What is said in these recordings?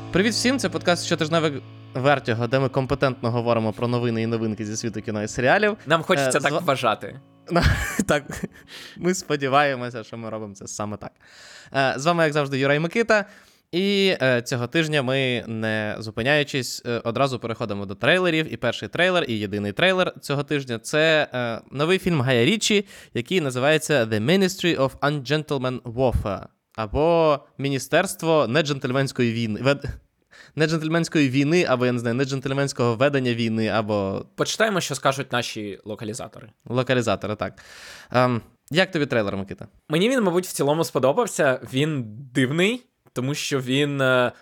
Привіт всім, це подкаст «Щотижневик Вертіго», де ми компетентно говоримо про новини і новинки зі світу кіно і серіалів. Нам хочеться так вважати. Так, ми сподіваємося, що ми робимо це саме так. З вами, як завжди, Юра і Микита. І цього тижня ми, не зупиняючись, одразу переходимо до трейлерів. І перший трейлер, і єдиний трейлер цього тижня – це новий фільм Гая Річі, який називається «The Ministry of Ungentleman Warfare», або «Міністерство неджентльменської війни». Неджентльменської війни, або, я не знаю, неджентльменського ведення війни, або... Почитаємо, що скажуть наші локалізатори. Локалізатори, так. Як тобі трейлер, Микита? Мені він, мабуть, в цілому сподобався. Він дивний, тому що він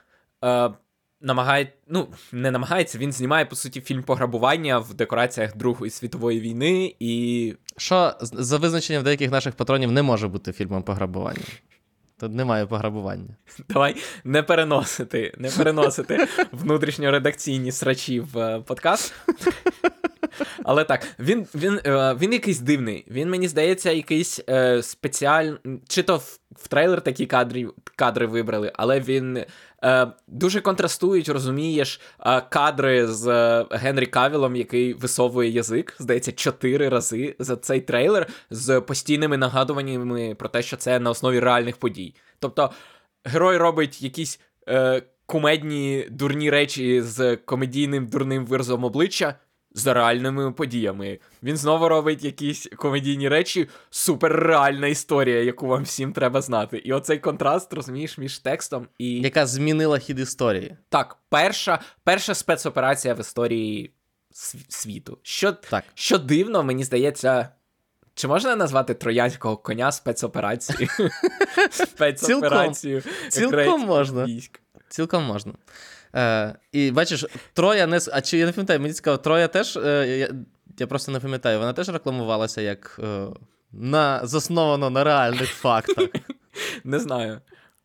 він знімає, по суті, фільм пограбування в декораціях Другої світової війни і... Що, за визначенням деяких наших патронів, не може бути фільмом пограбування. Тут немає пограбування. Давай не переносити внутрішньоредакційні срачі в подкаст. Але так, він якийсь дивний. Він, мені здається, якийсь спеціальний... Чи то в трейлер такі кадри вибрали, але він дуже контрастують, розумієш, кадри з Генрі Кавілом, який висовує язик, здається, 4 рази за цей трейлер з постійними нагадуваннями про те, що це на основі реальних подій. Тобто герой робить якісь кумедні, дурні речі з комедійним дурним виразом обличчя, за реальними подіями. Він знову робить якісь комедійні речі, суперреальна історія, яку вам всім треба знати. І оцей контраст, розумієш, між текстом і... Яка змінила хід історії. Так, перша спецоперація в історії світу. Що дивно, мені здається... Чи можна назвати троянського коня спецоперацією? Спецоперацією. Цілком можна. Цілком можна. І бачиш, Троя не... А чи я не пам'ятаю, мені цікаво, Троя теж, я просто не пам'ятаю, вона теж рекламувалася як засновано на реальних фактах. Не знаю.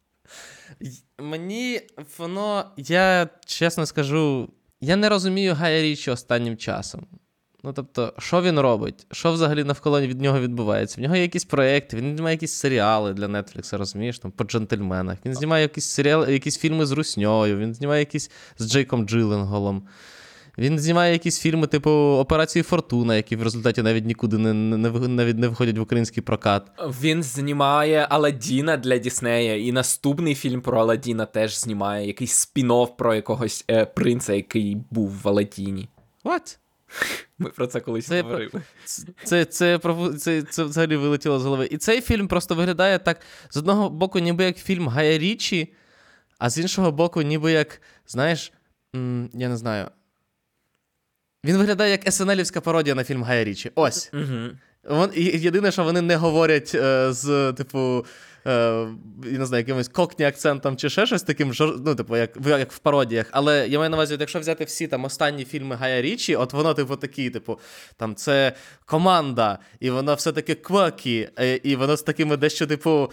Мені я чесно скажу, я не розумію Гая Річі останнім часом. Ну, тобто, що він робить? Що взагалі навколо від нього відбувається? В нього є якісь проєкти, він знімає якісь серіали для Netflix, розумієш, там, по джентльменах. Він знімає якісь фільми з Русньою, він знімає якісь з Джейком Джилленголом. Він знімає якісь фільми типу «Операції Фортуна», які в результаті навіть нікуди не виходять в український прокат. Він знімає «Аладдіна» для Діснея, і наступний фільм про Аладдіна теж знімає, якийсь спін-офф про якогось принца, який був в Аладдіні. What? Ми про це колись говорили. Це взагалі вилетіло з голови. І цей фільм просто виглядає так, з одного боку, ніби як фільм Гая Річі, а з іншого боку, ніби як, знаєш, я не знаю, він виглядає як SNL-івська пародія на фільм Гая Річі. Ось. Єдине, що вони не говорять з, типу, я не знаю, якимось кокні акцентом чи ще щось таким, ну, типу, як в пародіях. Але я маю на увазі, якщо взяти всі там останні фільми Гая Річі, от воно, типу, такі, типу, там, це команда, і воно все-таки квакі, і воно з такими дещо, типу,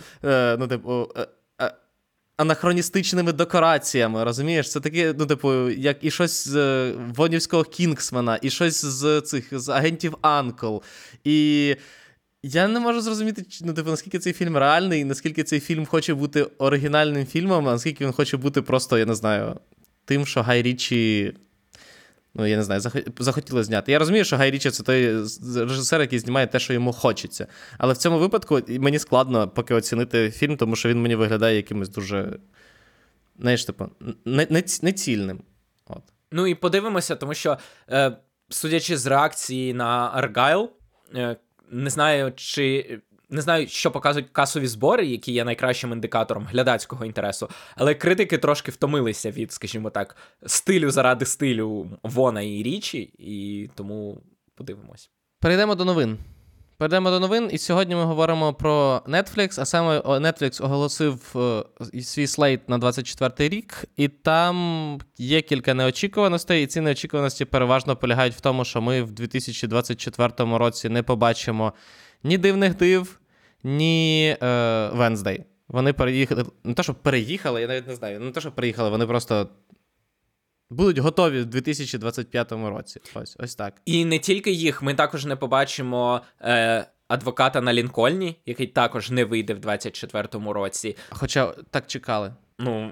анахроністичними декораціями, розумієш? Це таке, ну, типу, як і щось з Вонівського Кінгсмана, і щось з агентів Анкл. І я не можу зрозуміти, ну, типу, наскільки цей фільм реальний, наскільки цей фільм хоче бути оригінальним фільмом, а наскільки він хоче бути просто, я не знаю, тим, що Гай Річі, ну, я не знаю, захотіли зняти. Я розумію, що Гай Річі – це той режисер, який знімає те, що йому хочеться. Але в цьому випадку мені складно поки оцінити фільм, тому що він мені виглядає якимось дуже, знаєш, типу, нецільним. От. Ну і подивимося, тому що, судячи з реакції на Аргайл, не знаю, що показують касові збори, які є найкращим індикатором глядацького інтересу, але критики трошки втомилися від, скажімо так, стилю заради стилю Вона і Річі, і тому подивимось. Перейдемо до новин, і сьогодні ми говоримо про Netflix, а саме Netflix оголосив свій слейт на 24-й рік, і там є кілька неочікуваностей, і ці неочікуваності переважно полягають в тому, що ми в 2024 році не побачимо ні «Дивних див», ні «Венздей». Вони переїхали, не те, що переїхали, я навіть не знаю, не те, що переїхали, вони просто будуть готові в 2025 році. Ось так. І не тільки їх, ми також не побачимо адвоката на Лінкольні, який також не вийде в 2024 році. Хоча так чекали. Ну,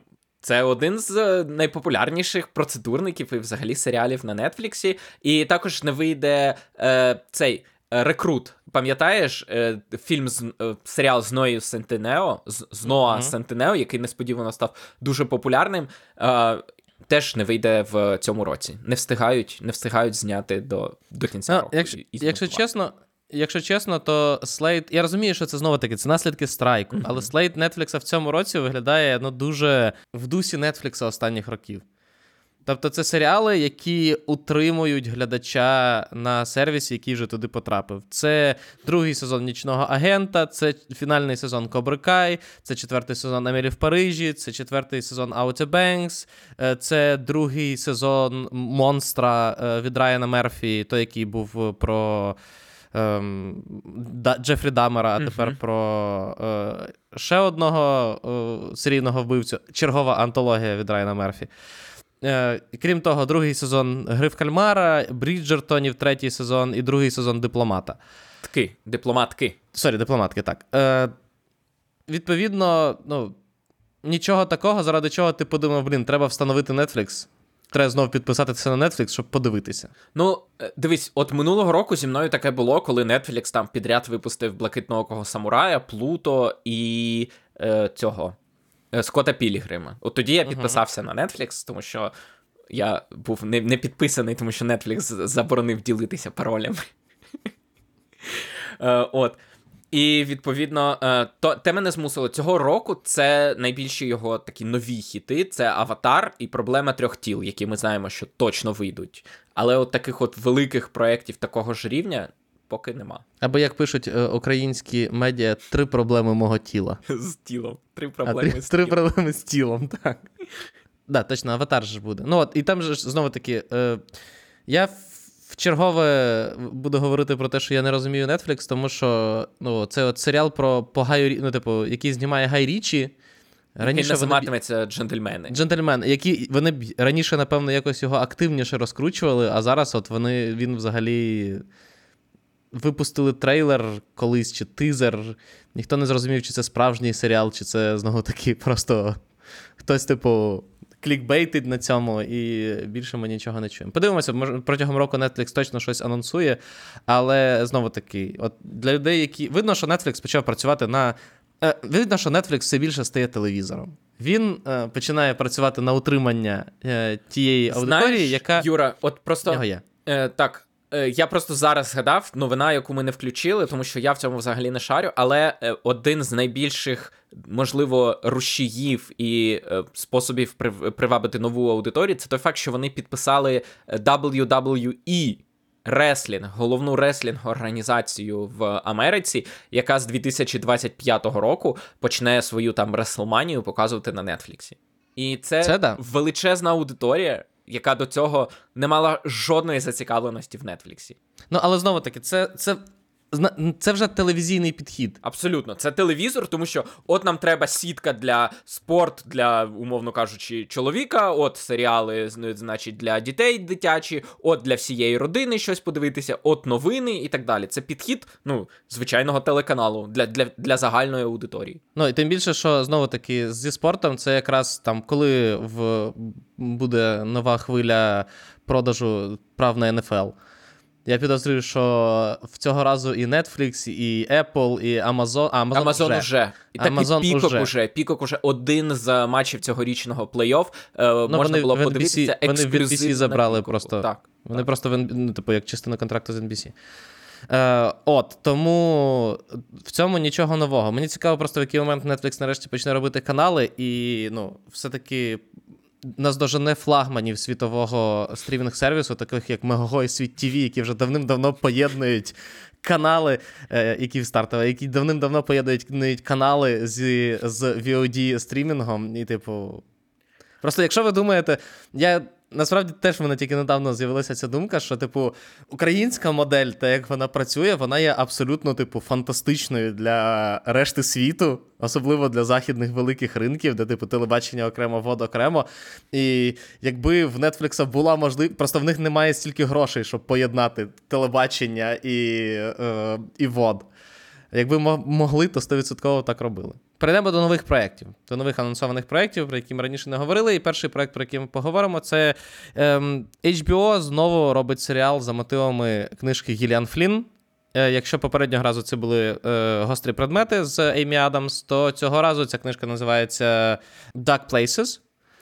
Це один з найпопулярніших процедурників і взагалі серіалів на Нетфліксі. І також не вийде цей «Рекрут». Пам'ятаєш серіал з Ноєю Сентинео, з Ноа Сентинео, який несподівано став дуже популярним, теж не вийде в цьому році. Не встигають зняти до кінця року. Якщо чесно, то Слейд... Я розумію, що це знову-таки це наслідки страйку, але Слейд Нетфлікса в цьому році виглядає дуже в дусі Нетфлікса останніх років. Тобто це серіали, які утримують глядача на сервісі, який вже туди потрапив. Це другий сезон «Нічного агента», це фінальний сезон «Кобри Кай», це четвертий сезон «Емілі в Парижі», це четвертий сезон «Outer Banks», це другий сезон «Монстра» від Райана Мерфі, той, який був про Джефрі Даммера, а тепер про ще одного серійного вбивцю. Чергова антологія від Райана Мерфі. Крім того, другий сезон «Гри в кальмара», «Бріджертонів», третій сезон і другий сезон «Дипломата». Дипломатки, так. Відповідно, нічого такого, заради чого ти подумав, треба встановити Netflix. Треба знову підписатися на Netflix, щоб подивитися. Дивись, от минулого року зі мною таке було, коли Netflix там підряд випустив «Блакитноокого самурая», «Плуто» і цього... Скотта Пілігрима. От тоді я підписався на Netflix, тому що я був не підписаний, тому що Netflix заборонив ділитися паролями. І, відповідно, те мене змусило. Цього року це найбільші його такі нові хіти. Це «Аватар» і «Проблема трьох тіл», які ми знаємо, що точно вийдуть. Але от таких от великих проєктів такого ж рівня поки нема. Або, як пишуть українські медіа, 3 проблеми мого тіла. З тілом. 3 проблеми з тілом. 3 проблеми з тілом, так. Да, точно, «Аватар» ж буде. І там же знову-таки, я вчергове буду говорити про те, що я не розумію Netflix, тому що це от серіал по Гаю, який знімає Гай Річі. Раніше називатиметься «Джентльмени». «Джентльмени», які вони раніше, напевно, якось його активніше розкручували, а зараз от він взагалі... Випустили трейлер колись, чи тизер. Ніхто не зрозумів, чи це справжній серіал, чи це, знову-таки, просто хтось, клікбейтить на цьому, і більше ми нічого не чуємо. Подивимося, може, протягом року Netflix точно щось анонсує, але, знову-таки, от для людей, які... Видно, що Netflix почав працювати на... Видно, що Netflix все більше стає телевізором. Він починає працювати на утримання тієї аудиторії, яка... Юра, от просто... Його є. Так. Я просто зараз згадав новина, яку ми не включили, тому що я в цьому взагалі не шарю, але один з найбільших, можливо, рушіїв і способів привабити нову аудиторію, це той факт, що вони підписали WWE Wrestling, головну реслінг-організацію в Америці, яка з 2025 року почне свою там WrestleMania показувати на Нетфліксі. І це величезна аудиторія, яка до цього не мала жодної зацікавленості в Нетфліксі. Але знову-таки, це вже телевізійний підхід. Абсолютно. Це телевізор, тому що от нам треба сітка для спорт, для, умовно кажучи, чоловіка, от серіали, значить, для дітей дитячі, от для всієї родини щось подивитися, от новини і так далі. Це підхід, звичайного телеканалу для загальної аудиторії. І тим більше, що, знову-таки, зі спортом це якраз там, коли буде нова хвиля продажу прав на НФЛ. Я підозрюю, що в цього разу і Netflix, і Apple, і Amazon... Amazon уже. І так і Peacock уже. Peacock уже один з матчів цьогорічного плей-офф. Можна було подивитися ексклюзивно. Вони в NBC забрали просто. Так. Вони просто, як частина контракту з NBC. Тому в цьому нічого нового. Мені цікаво просто, в який момент Netflix нарешті почне робити канали, і, все-таки... наздожене флагманів світового стрімінг-сервісу, таких як Megogo і Світ ТВ, які вже давним-давно поєднують канали, які давним-давно поєднують канали з VOD-стрімінгом. І, просто якщо ви думаєте, насправді теж в мене тільки недавно з'явилася ця думка, що, українська модель, та як вона працює, вона є абсолютно, фантастичною для решти світу, особливо для західних великих ринків, де, телебачення окремо, ВОД окремо. І якби в Netflix була можливість, просто в них немає стільки грошей, щоб поєднати телебачення і ВОД. Якби могли, то 100% так робили. Перейдемо до нових проєктів, до нових анонсованих проєктів, про які ми раніше не говорили. І перший проєкт, про який ми поговоримо, це HBO знову робить серіал за мотивами книжки Гіліан Флінн. Якщо попереднього разу це були гострі предмети з Еймі Адамс, то цього разу ця книжка називається Dark Places.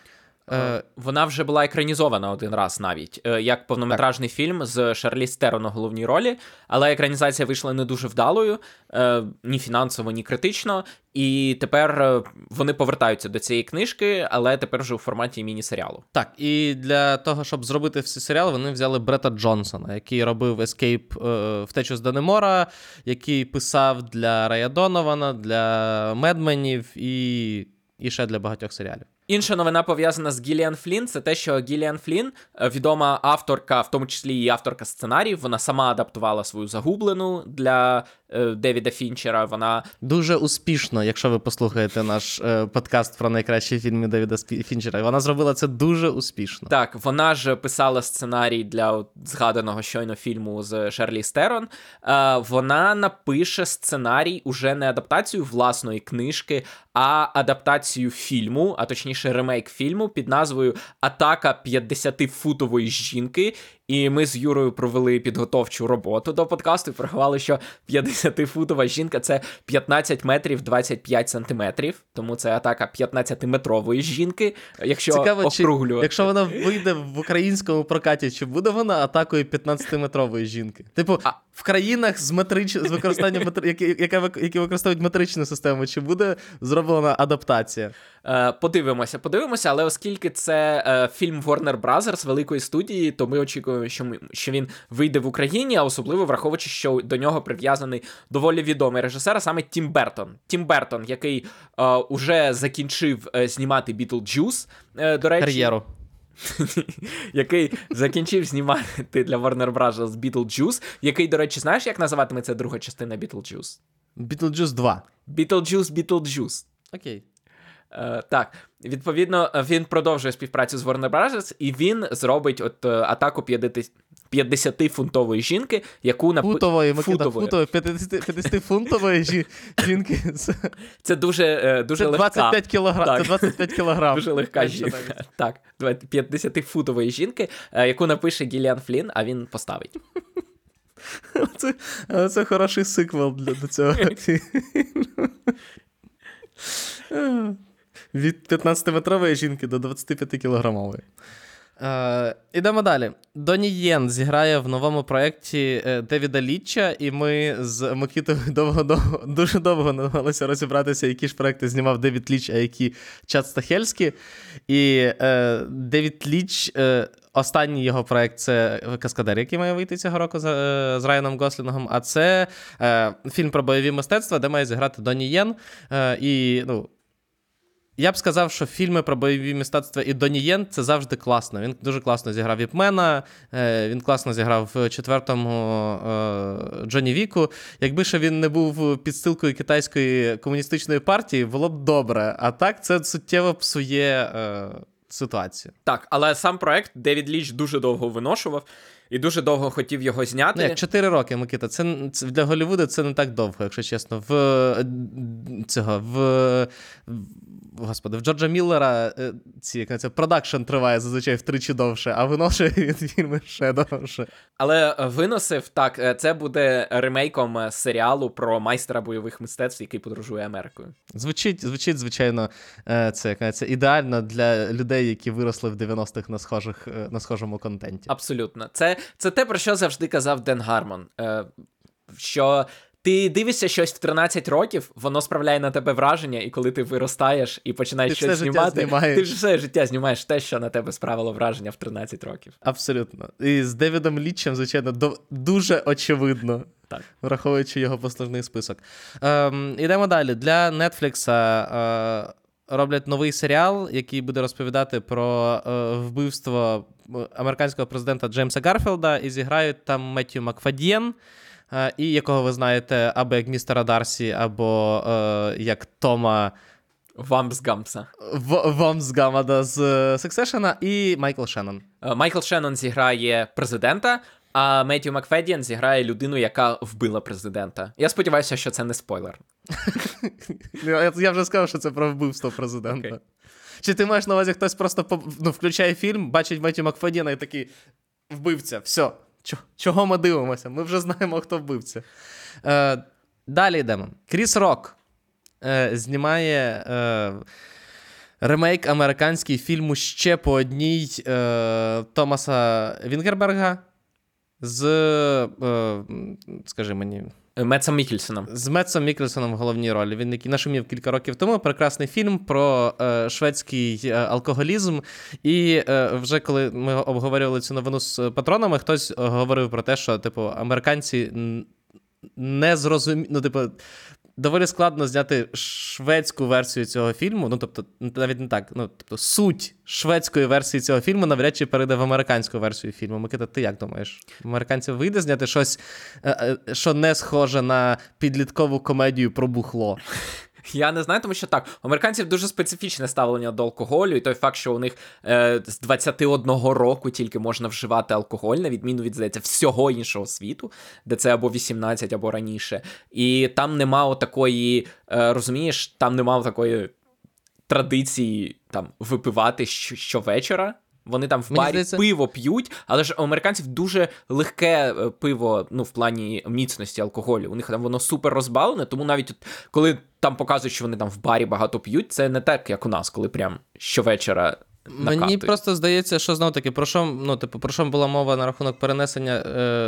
Вона вже була екранізована один раз навіть, як повнометражний фільм з Шарліз Терон у головній ролі, але екранізація вийшла не дуже вдалою, ні фінансово, ні критично, і тепер вони повертаються до цієї книжки, але тепер вже у форматі міні-серіалу. Так, і для того, щоб зробити всі серіали, вони взяли Брета Джонсона, який робив Escape, Втечу з Данемора, який писав для Рея Донована, для Медменів і ще для багатьох серіалів. Інша новина пов'язана з Гіліан Флінн, це те, що Гіліан Флінн, відома авторка, в тому числі і авторка сценаріїв, вона сама адаптувала свою «Загублену» для Девіда Фінчера, вона... Дуже успішно, якщо ви послухаєте наш подкаст про найкращі фільми Девіда Фінчера, вона зробила це дуже успішно. Так, вона ж писала сценарій для згаданого щойно фільму з Шарліз Терон. Вона напише сценарій, уже не адаптацію власної книжки, а адаптацію фільму, а точніше ремейк фільму під назвою «Атака 50-футової жінки». І ми з Юрою провели підготовчу роботу до подкасту і порахували, що 50-футова жінка – це 15 метрів 25 сантиметрів, тому це атака 15-метрової жінки, якщо цікаво, округлювати. Якщо вона вийде в українському прокаті, чи буде вона атакою 15-метрової жінки? Типу, в країнах з використанням які використовують метричну систему, чи буде зроблена адаптація? Подивимося, але оскільки це фільм Warner Bros. Великої студії, то ми очікуємо, що він вийде в Україні, а особливо враховуючи, що до нього прив'язаний доволі відомий режисер, а саме Тім Бертон. Тім Бертон, який уже закінчив знімати «Бітлджус», до речі. Кар'єру. Який закінчив знімати для Warner Bros. «Бітлджус», який, до речі, знаєш, як називатиметься друга частина «Бітлджус»? «Бітлджус 2». «Бітлджус». Окей. Так, відповідно, він продовжує співпрацю з Warner Bros. І він зробить атаку 50-фунтової жінки, яку Футової, 50-фунтової жінки. Це дуже легка. 25 кілограм. Це 25 кілограм. Дуже легка жінка. Так, 50-футової жінки, яку напише Гіліан Флінн, а він поставить. Це хороший сиквел до цього. Від 15-метрової жінки до 25-кілограмової. Ідемо далі. Доні Єн зіграє в новому проєкті Девіда Літча, і ми з Микитою дуже довго намагалися розібратися, які ж проєкти знімав Девід Ліч, а які Чад Стахельський. І Девід Ліч, останній його проєкт – це «Каскадер», який має вийти цього року з Райаном Гослінгом, а це фільм про бойові мистецтва, де має зіграти Доні Єн. І, я б сказав, що фільми про бойові мистецтва і Доні Єн – це завжди класно. Він дуже класно зіграв Іпмена, він класно зіграв в 4-му Джонні Віку. Якби ще він не був підстилкою китайської комуністичної партії, було б добре. А так це суттєво псує ситуацію. Так, але сам проект Девід Ліч дуже довго виношував і дуже довго хотів його зняти. Як 4 роки, Микита. Це для Голлівуду це не так довго, якщо чесно. В Джорджа Міллера продакшн триває зазвичай втричі довше, а виношує він фільми ще довше. Але виносив, так, це буде ремейком серіалу про майстра бойових мистецтв, який подорожує Америкою. Звучить звичайно, це ідеально для людей, які виросли в 90-х на схожому контенті. Абсолютно. Це те, про що завжди казав Ден Гармон, що ти дивишся щось в 13 років, воно справляє на тебе враження, і коли ти виростаєш і починаєш щось знімати, ти ж все життя знімаєш те, що на тебе справило враження в 13 років. Абсолютно. І з Девідом Літчем, звичайно, дуже очевидно, так, враховуючи його послужний список. Ідемо далі. Для Netflix роблять новий серіал, який буде розповідати про вбивство американського президента Джеймса Гарфілда, і зіграють там Меттью Макфад'єн, і якого ви знаєте або як містера Дарсі, або як Тома Вамсгамса. Вамсгама з Succession, і Майкл Шеннон. Майкл Шеннон зіграє президента, А Меттью Макфедіан зіграє людину, яка вбила президента. Я сподіваюся, що це не спойлер. Я вже сказав, що це про вбивство президента. Okay. Чи ти маєш на увазі, хтось просто включає фільм, бачить Меттью Макфедіана і такий вбивця, все, чого ми дивимося? Ми вже знаємо, хто вбивця. Далі йдемо. Кріс Рок знімає ремейк американський фільму «Ще по одній» Томаса Вінгерберга з, скажи мені... Метсом Міккельсоном. З Метсом Міккельсоном в головній ролі. Він який нашумів кілька років тому. Прекрасний фільм про шведський алкоголізм. І вже коли ми обговорювали цю новину з патронами, хтось говорив про те, що, типу, американці не зрозуміли, ну, типу, доволі складно зняти шведську версію цього фільму, ну, тобто, навіть не так, ну, тобто, суть шведської версії цього фільму навряд чи перейде в американську версію фільму. Микита, ти як думаєш? Американцям вийде зняти щось, що не схоже на підліткову комедію про бухло? Я не знаю, тому що так, у американців дуже специфічне ставлення до алкоголю, і той факт, що у них з 21 року тільки можна вживати алкоголь, на відміну від, здається, всього іншого світу, де це або 18, або раніше. І там нема такої, розумієш, там нема такої традиції там випивати щовечора. Вони там в барі пиво п'ють, але ж у американців дуже легке пиво, ну, в плані міцності алкоголю. У них там воно супер розбавлене, тому навіть коли там показують, що вони там в барі багато п'ють, це не так, як у нас, коли прям щовечора накатують. Мені просто здається, що, знову-таки, про що була мова на рахунок перенесення,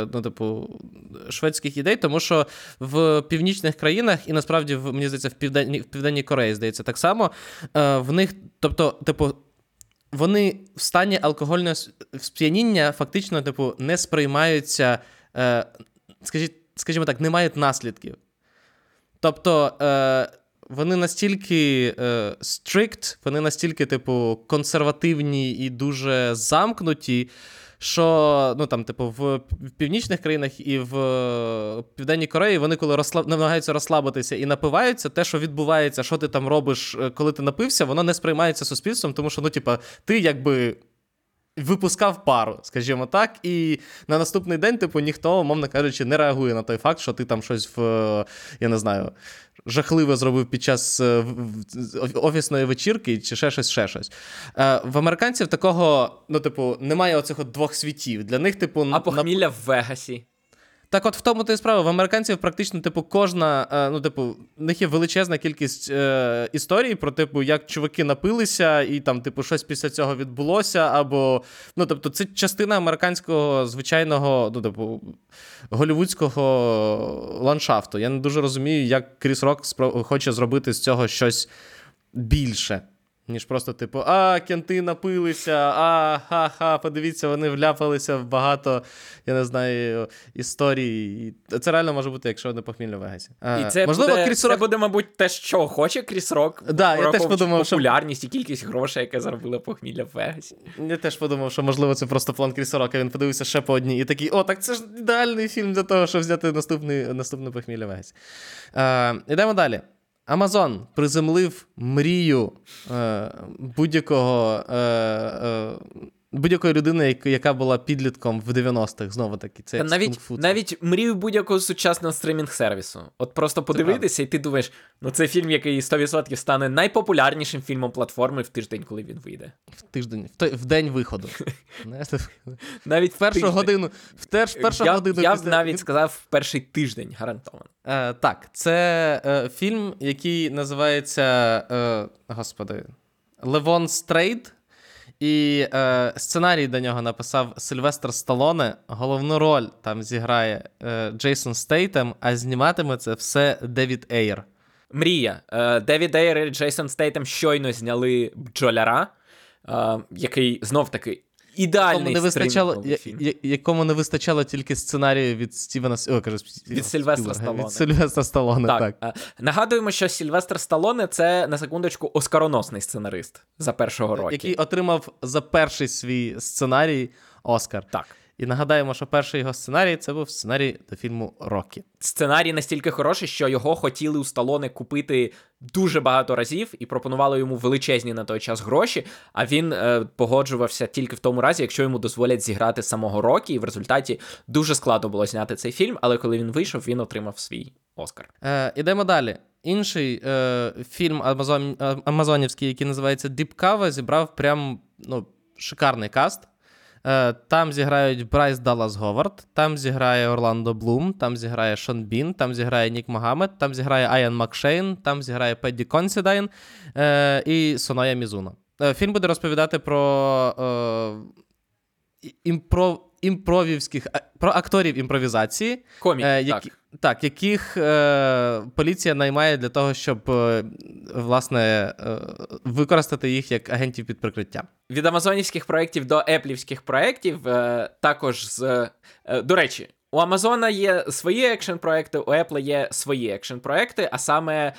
шведських ідей, тому що в північних країнах, і насправді, мені здається, в Південній Кореї, здається, так само, в них, тобто, типу, вони в стані алкогольного сп'яніння фактично, типу, не сприймаються, скажімо так, не мають наслідків. Тобто, вони настільки strict, вони настільки, типу, консервативні і дуже замкнуті, що, ну, там, типу, в північних країнах і в Південній Кореї вони, коли намагаються розслабитися і напиваються, те, що відбувається, що ти там робиш, коли ти напився, воно не сприймається суспільством, тому що, ну, типу, ти, якби, випускав пару, скажімо так, і на наступний день, типу, ніхто, умовно кажучи, не реагує на той факт, що ти там щось я не знаю, жахливе зробив під час офісної вечірки чи ще щось. В американців такого, ну, типу, немає оцих от двох світів. Для них, типу... А похмілля в Вегасі? Так от в тому то і справа. В американців практично, типу, кожна, ну, типу, в них є величезна кількість історій про, типу, як чуваки напилися і там, типу, щось після цього відбулося, або, ну, тобто, це частина американського звичайного, ну, типу, голлівудського ландшафту. Я не дуже розумію, як Кріс Рок хоче зробити з цього щось більше, ніж просто, типу, кенти напилися, ха-ха, подивіться, вони вляпалися в багато, я не знаю, історій. Це реально може бути, якщо не похмільно в Вегасі. І це, можливо, це буде, мабуть, те, що хоче Кріс Рок. Да, я теж подумав, популярність і кількість грошей, яке заробила похмілля в Вегасі. Я теж подумав, що, можливо, це просто план Кріса Рока. Він подивився ще по одній і такий, так це ж ідеальний фільм для того, щоб взяти наступне похмілля в Вегасі. Ідемо далі. Амазон приземлив мрію будь-якої людини, яка була підлітком в 90-х, знову-таки. Це навіть мрію будь-якого сучасного стримінг-сервісу. От просто подивитися, і ти думаєш, ну це фільм, який 100% стане найпопулярнішим фільмом платформи в тиждень, коли він вийде. В день виходу. Навіть в першу годину. Я б навіть сказав, в перший тиждень, гарантовано. Так, це фільм, який називається, Левон Стрейд. І сценарій до нього написав Сильвестр Сталлоне. Головну роль там зіграє Джейсон Стейтем, а зніматиме це все Девід Ейр. Мрія. Девід Ейр і Джейсон Стейтем щойно зняли «Бджоляра», який знов-таки ідеальний стримінговий фільм. Якому не вистачало тільки сценарію від від Сильвестра Сталлоне. Від Сильвестра Сталлоне, так. Нагадуємо, що Сильвестр Сталлоне – це, на секундочку, оскароносний сценарист за першого року. Який отримав за перший свій сценарій Оскар. Так. І нагадаємо, що перший його сценарій – це був сценарій до фільму «Рокі». Сценарій настільки хороший, що його хотіли у Сталлоне купити дуже багато разів і пропонували йому величезні на той час гроші, а він погоджувався тільки в тому разі, якщо йому дозволять зіграти самого Рокі, і в результаті дуже складно було зняти цей фільм, але коли він вийшов, він отримав свій Оскар. Ідемо далі. Інший фільм амазонівський, який називається «Deep Cover», зібрав прям шикарний каст. Там зіграють Брайс Даллас Говард, там зіграє Орландо Блум, там зіграє Шон Бін, там зіграє Нік Могамед, там зіграє Айан Макшейн, там зіграє Педді Консідайн і Соноя Мізуно. Фільм буде розповідати про про акторів імпровізації, яких поліція наймає для того, щоб, власне, використати їх як агентів під прикриттям. Від амазонівських проєктів до еплівських проєктів також до речі, у Амазона є свої екшн-проєкти, у Apple є свої екшн-проєкти, а саме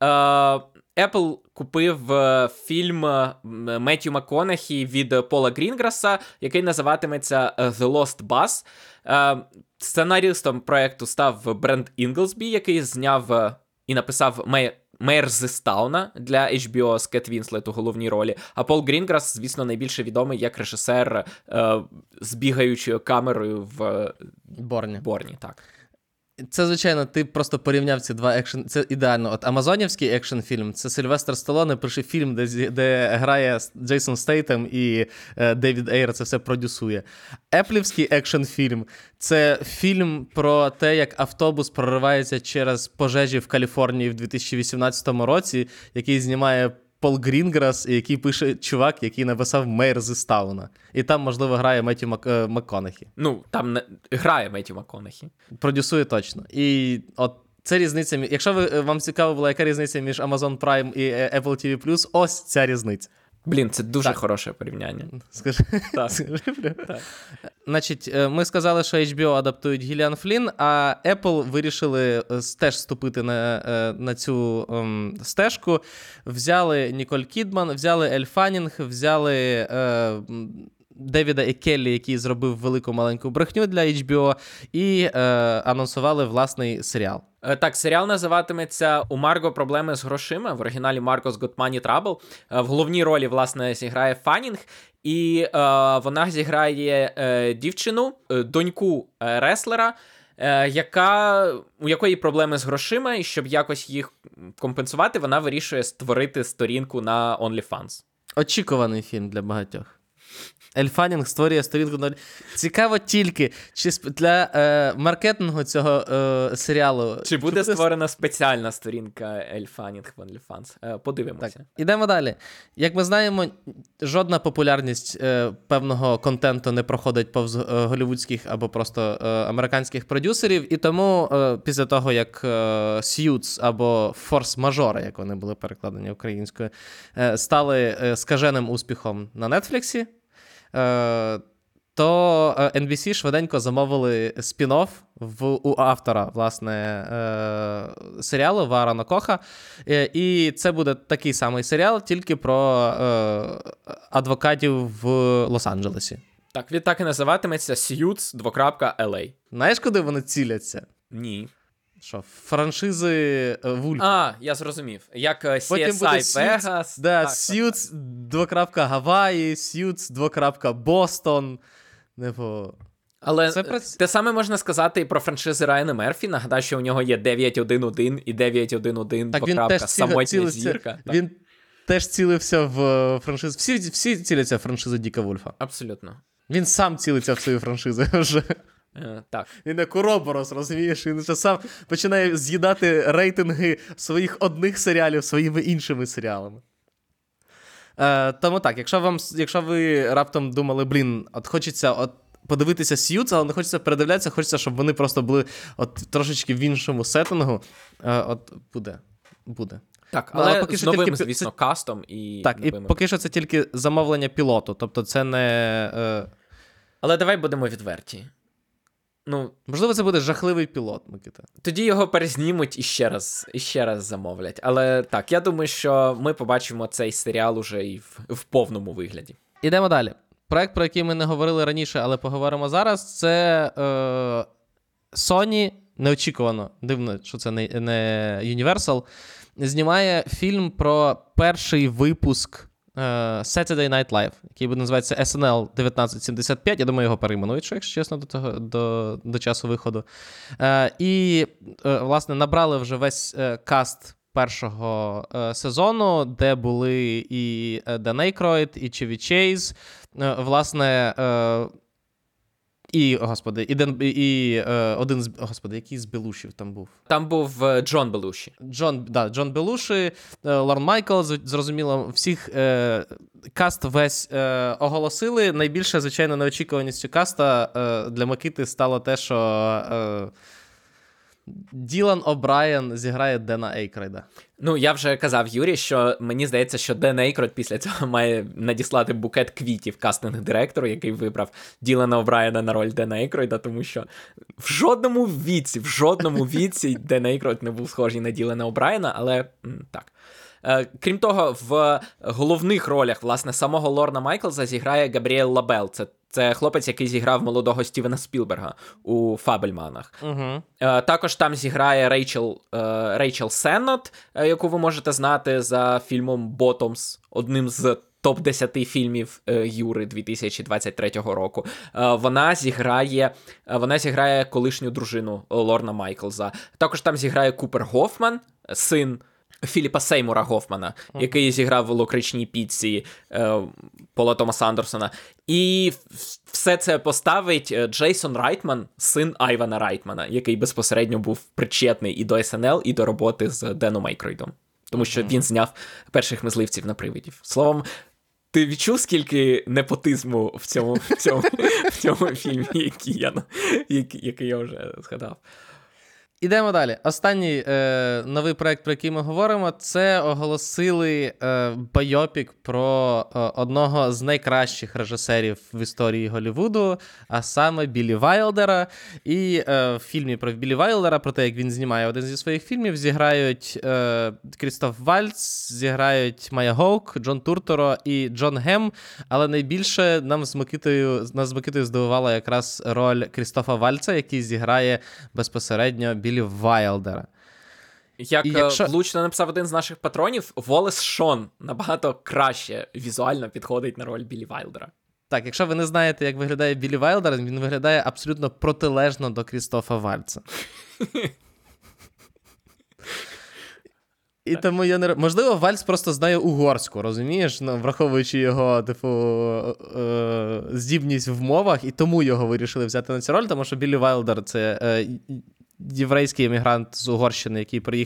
Apple купив фільм Меттью МакКонахі від Пола Грінграса, який називатиметься The Lost Bus. Сценарістом проєкту став Брент Інглсбі, який зняв і написав «Мейер з Тауна» для HBO з Кет Вінслет у головній ролі. А Пол Грінграс, звісно, найбільше відомий як режисер з бігаючою камерою в Борні. Так. Це, звичайно, ти просто порівняв ці два екшн... Це ідеально. От амазонівський екшн-фільм – це Сильвестр Сталлоне, перший фільм, де грає Джейсон Стейтем і Девід Ейр це все продюсує. Еплівський екшн-фільм – це фільм про те, як автобус проривається через пожежі в Каліфорнії в 2018 році, який знімає Пол Грінграс, який пише чувак, який написав «Мейер з Тауна». І там, можливо, грає Меттью МакКонахі. Там грає Меттью МакКонахі. Продюсує точно. І от це різниця. Якщо вам цікаво була, яка різниця між Amazon Prime і Apple TV+, ось ця різниця. Блін, це дуже хороше порівняння. Скажи. Так. Так. Значить, ми сказали, що HBO адаптують Гіліан Флінн, а Apple вирішили теж вступити на цю стежку. Взяли Ніколь Кідман, взяли Ель Фаннінг, взяли Девіда І. Келлі, який зробив «Велику маленьку брехню» для HBO, і анонсували власний серіал. Так, серіал називатиметься «У Марго проблеми з грошима», в оригіналі «Margo's Got Money Trouble». В головній ролі, власне, зіграє Фаннінг, і вона зіграє дівчину, доньку реслера, у якої проблеми з грошима, і щоб якось їх компенсувати, вона вирішує створити сторінку на OnlyFans. Очікуваний фільм для багатьох. Ель Фаннінг створює сторінку на... Цікаво тільки, чи для маркетингу цього серіалу... Чи буде створена спеціальна сторінка Ель Фаннінг в OnlyFans? Подивимося. Так. Ідемо далі. Як ми знаємо, жодна популярність певного контенту не проходить повз голівудських або просто американських продюсерів, і тому після того, як Suits або Форс-мажори, як вони були перекладені українською, стали скаженим успіхом на Нетфліксі, то NBC швиденько замовили спін-офф у автора, власне, серіалу Варона Коха. І це буде такий самий серіал, тільки про адвокатів в Лос-Анджелесі. Так, він так і називатиметься Suits, LA. Знаєш, куди вони ціляться? Ні. Що, франшизи Вульф. Я зрозумів. Як CSI Vegas. Да, Suits, Гаваї, Suits, Бостон. Але те саме можна сказати і про франшизи Райана Мерфі. Нагадаю, що у нього є 911 і 911, самотня зірка. Він теж цілився в франшизу. Всі ціляться в франшизу Діка Вульфа. Абсолютно. Він сам цілиться в свою франшизу вже. Так. Він як Уроборос, розумієш? Він вже сам починає з'їдати рейтинги своїх одних серіалів своїми іншими серіалами. Тому так, якщо ви раптом думали, от хочеться подивитися Suits, але не хочеться передивлятися, хочеться, щоб вони просто були трошечки в іншому сеттингу, буде. Так, але з новим, звісно, кастом і... Так, і поки що це тільки замовлення пілоту, тобто це не... Але давай будемо відверті. Можливо, це буде жахливий пілот, Микита. Тоді його перезнімуть і ще раз замовлять. Але так, я думаю, що ми побачимо цей серіал уже і в повному вигляді. Ідемо далі. проект, про який ми не говорили раніше, але поговоримо зараз, це Sony, неочікувано, дивно, що це не Universal, знімає фільм про перший випуск Saturday Night Live, який буде називатися SNL 1975. Я думаю, його перейменують, якщо чесно, до часу виходу. І, власне, набрали вже весь каст першого сезону, де були і Ден Ейкройд, і Чеві Чейз, власне, який з Белушів там був? Там був Джон Белуші. Джон Белуші, Лорн Майкл, зрозуміло, всіх каст весь оголосили. Найбільше, звичайно, неочікуваністю каста для Микити стало те, що Ділан О'Брайен зіграє Дена Ейкройда. Ну, я вже казав Юрі, що мені здається, що Ден Ейкройд після цього має надіслати букет квітів кастинг-директору, який вибрав Ділана О'Брайена на роль Дена Ейкройда, тому що в жодному віці Ден Ейкройд не був схожий на Ділана О'Брайена, але так. Крім того, в головних ролях, власне, самого Лорна Майклза зіграє Габріель Лабел. Це хлопець, який зіграв молодого Стівена Спілберга у «Фабельманах». Угу. Також там зіграє Рейчел Сеннот, яку ви можете знати за фільмом «Ботомс», одним з топ-10 фільмів Юри 2023 року. Вона зіграє колишню дружину Лорна Майклза. Також там зіграє Купер Гофман, син Філіпа Сеймура Гофмана, який зіграв в «Локричній піці» Пола Томаса Андерсона. І все це поставить Джейсон Райтман, син Айвана Райтмана, який безпосередньо був причетний і до СНЛ, і до роботи з Деном Ейкройдом. Тому що він зняв «Перших мисливців на привидів». Словом, ти відчув, скільки непотизму в цьому фільмі, який я вже згадав? Ідемо далі. Останній новий проект, про який ми говоримо, це оголосили байопік про одного з найкращих режисерів в історії Голлівуду, а саме Біллі Вайлдера. І в фільмі про Біллі Вайлдера, про те, як він знімає один зі своїх фільмів, зіграють Крістоф Вальтз, зіграють Майя Гоук, Джон Туртуро і Джон Гем, але найбільше нас з Микитою здивувала якраз роль Крістофа Вальтза, який зіграє безпосередньо Біллі Вайлдера. Якщо влучно написав один з наших патронів, Волес Шон набагато краще візуально підходить на роль Біллі Вайлдера. Так, якщо ви не знаєте, як виглядає Біллі Вайлдер, він виглядає абсолютно протилежно до Крістофа Вальтза. І тому я не... Можливо, Вальц просто знає угорську, розумієш? Ну, враховуючи його, здібність в мовах, і тому його вирішили взяти на цю роль, тому що Біллі Вайлдер – це єврейський емігрант з Угорщини,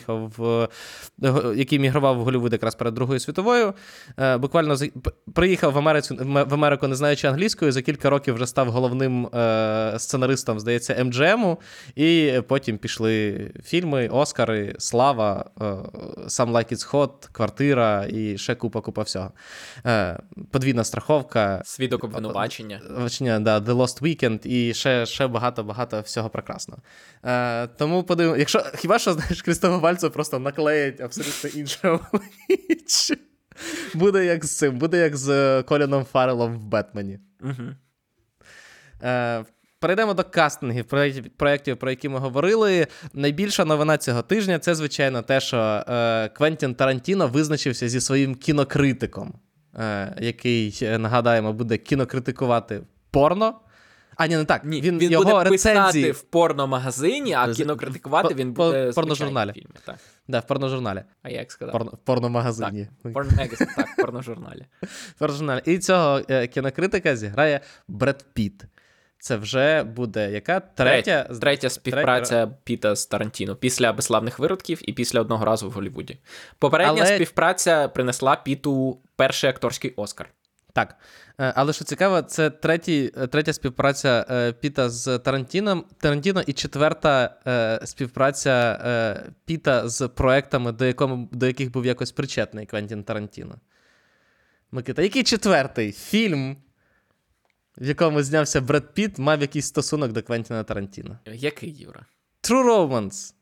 який мігрував в Голлівуд якраз перед Другою світовою. Буквально приїхав в Америку, не знаючи англійської, за кілька років вже став головним сценаристом, здається, МГМу, і потім пішли фільми, Оскари, Слава, Some Like It's Hot, Квартира і ще купа всього. Подвійна страховка. Свідок обвинувачення. The Lost Weekend і ще багато всього прекрасного. Тому подивимо, хіба що, знаєш, Крістофа Вальцу просто наклеять абсолютно інше обличчя. Буде як з Коліном Фаррелом в «Бетмені». Угу. Перейдемо до кастингів, проєктів, про які ми говорили. Найбільша новина цього тижня – це, звичайно, те, що Квентін Тарантіно визначився зі своїм кінокритиком, який, нагадаємо, буде кінокритикувати порно. Не так. Він його буде рецензії... писати в порномагазині, а кінокритикувати він буде в порножурналі. фільмі. Так. Да, в порножурналі. А я як сказав? В порномагазині. Так, в порножурналі. І цього кінокритика зіграє Бред Пітт. Це вже буде яка? Третя співпраця Піта з Тарантіно. Після «Безславних виродків» і після «Одного разу в Голлівуді». Попередня співпраця принесла Піту перший акторський Оскар. Так. Але що цікаво, це третя співпраця Піта з Тарантіно і четверта співпраця Піта з проектами, до яких був якось причетний Квентін Тарантіно. Микита, який четвертий фільм, в якому знявся Бред Пітт, мав якийсь стосунок до Квентіна Тарантіно? Який, Юра? True Romance.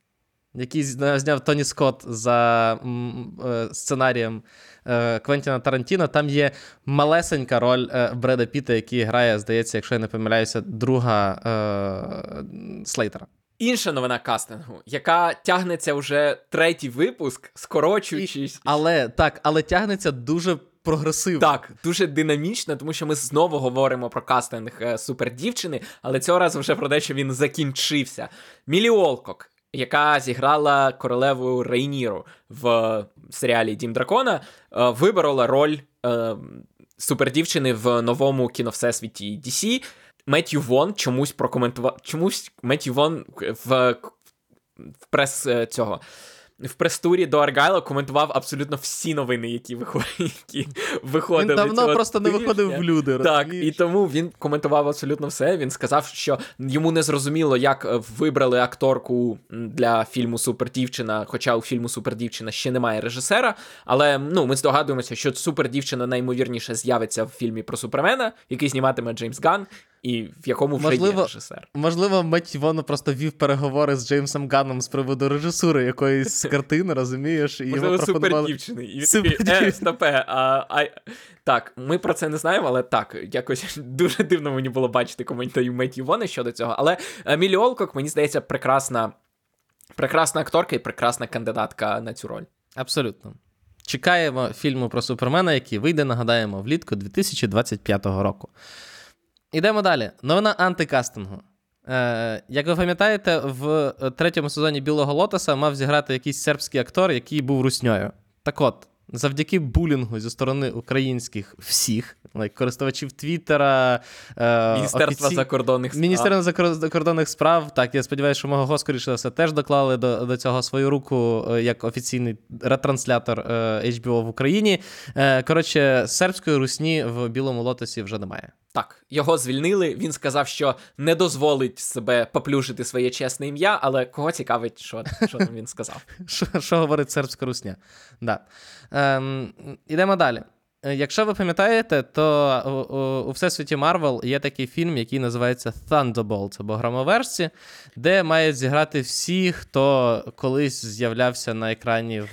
який зняв Тоні Скотт за сценарієм Квентіна Тарантіно, там є малесенька роль Бреда Пітта, який грає, здається, якщо я не помиляюся, друга Слейтера. Інша новина кастингу, яка тягнеться вже 3-й випуск, скорочуючись. Але тягнеться дуже прогресивно. Так, дуже динамічно, тому що ми знову говоримо про кастинг супердівчини, але цього разу вже про те, що він закінчився. Мілі Олкок, яка зіграла королеву Рейніру в серіалі «Дім дракона», виборола роль супердівчини в новому кіновсесвіті DC. Меттью Вон чомусь прокоментував... Меттью Вон в прес-турі до Аргайла коментував абсолютно всі новини, які виходили. Він давно просто не виходив в люди, так, розумієш? і тому він коментував абсолютно все. Він сказав, що йому не зрозуміло, як вибрали акторку для фільму «Супердівчина», хоча у фільму «Супердівчина» ще немає режисера, але ми здогадуємося, що «Супердівчина» найімовірніше з'явиться в фільмі про Супермена, який зніматиме Джеймс Ганн, і в якому вже є режисер. Можливо, Меттью Вон просто вів переговори з Джеймсом Ганном з приводу режисури якоїсь картини, розумієш? І можливо, супердівчини. І він такий, стопе, так, ми про це не знаємо, але так, якось дуже дивно мені було бачити коментарі Меттью Вона щодо цього. Але Мілі Олкок, мені здається, прекрасна акторка і прекрасна кандидатка на цю роль. Абсолютно. Чекаємо фільму про Супермена, який вийде, нагадаємо, влітку 2025 року. Ідемо далі. Новина антикастингу. Як ви пам'ятаєте, в 3-му сезоні «Білого лотоса» мав зіграти якийсь сербський актор, який був русньою. Так от, завдяки булінгу зі сторони українських всіх, користувачів Твіттера, Міністерства закордонних справ. Міністерства закордонних справ, так, я сподіваюся, що мого скоріше все теж доклали до цього свою руку як офіційний ретранслятор HBO в Україні. Коротше, сербської русні в «Білому лотосі» вже немає. Так, його звільнили, він сказав, що не дозволить себе поплюжити своє чесне ім'я, але кого цікавить, що там він сказав. Що говорить сербська русня. Да. Ідемо далі. Якщо ви пам'ятаєте, то у всесвіті Марвел є такий фільм, який називається Thunderbolts, або Громоверці, де мають зіграти всі, хто колись з'являвся на екрані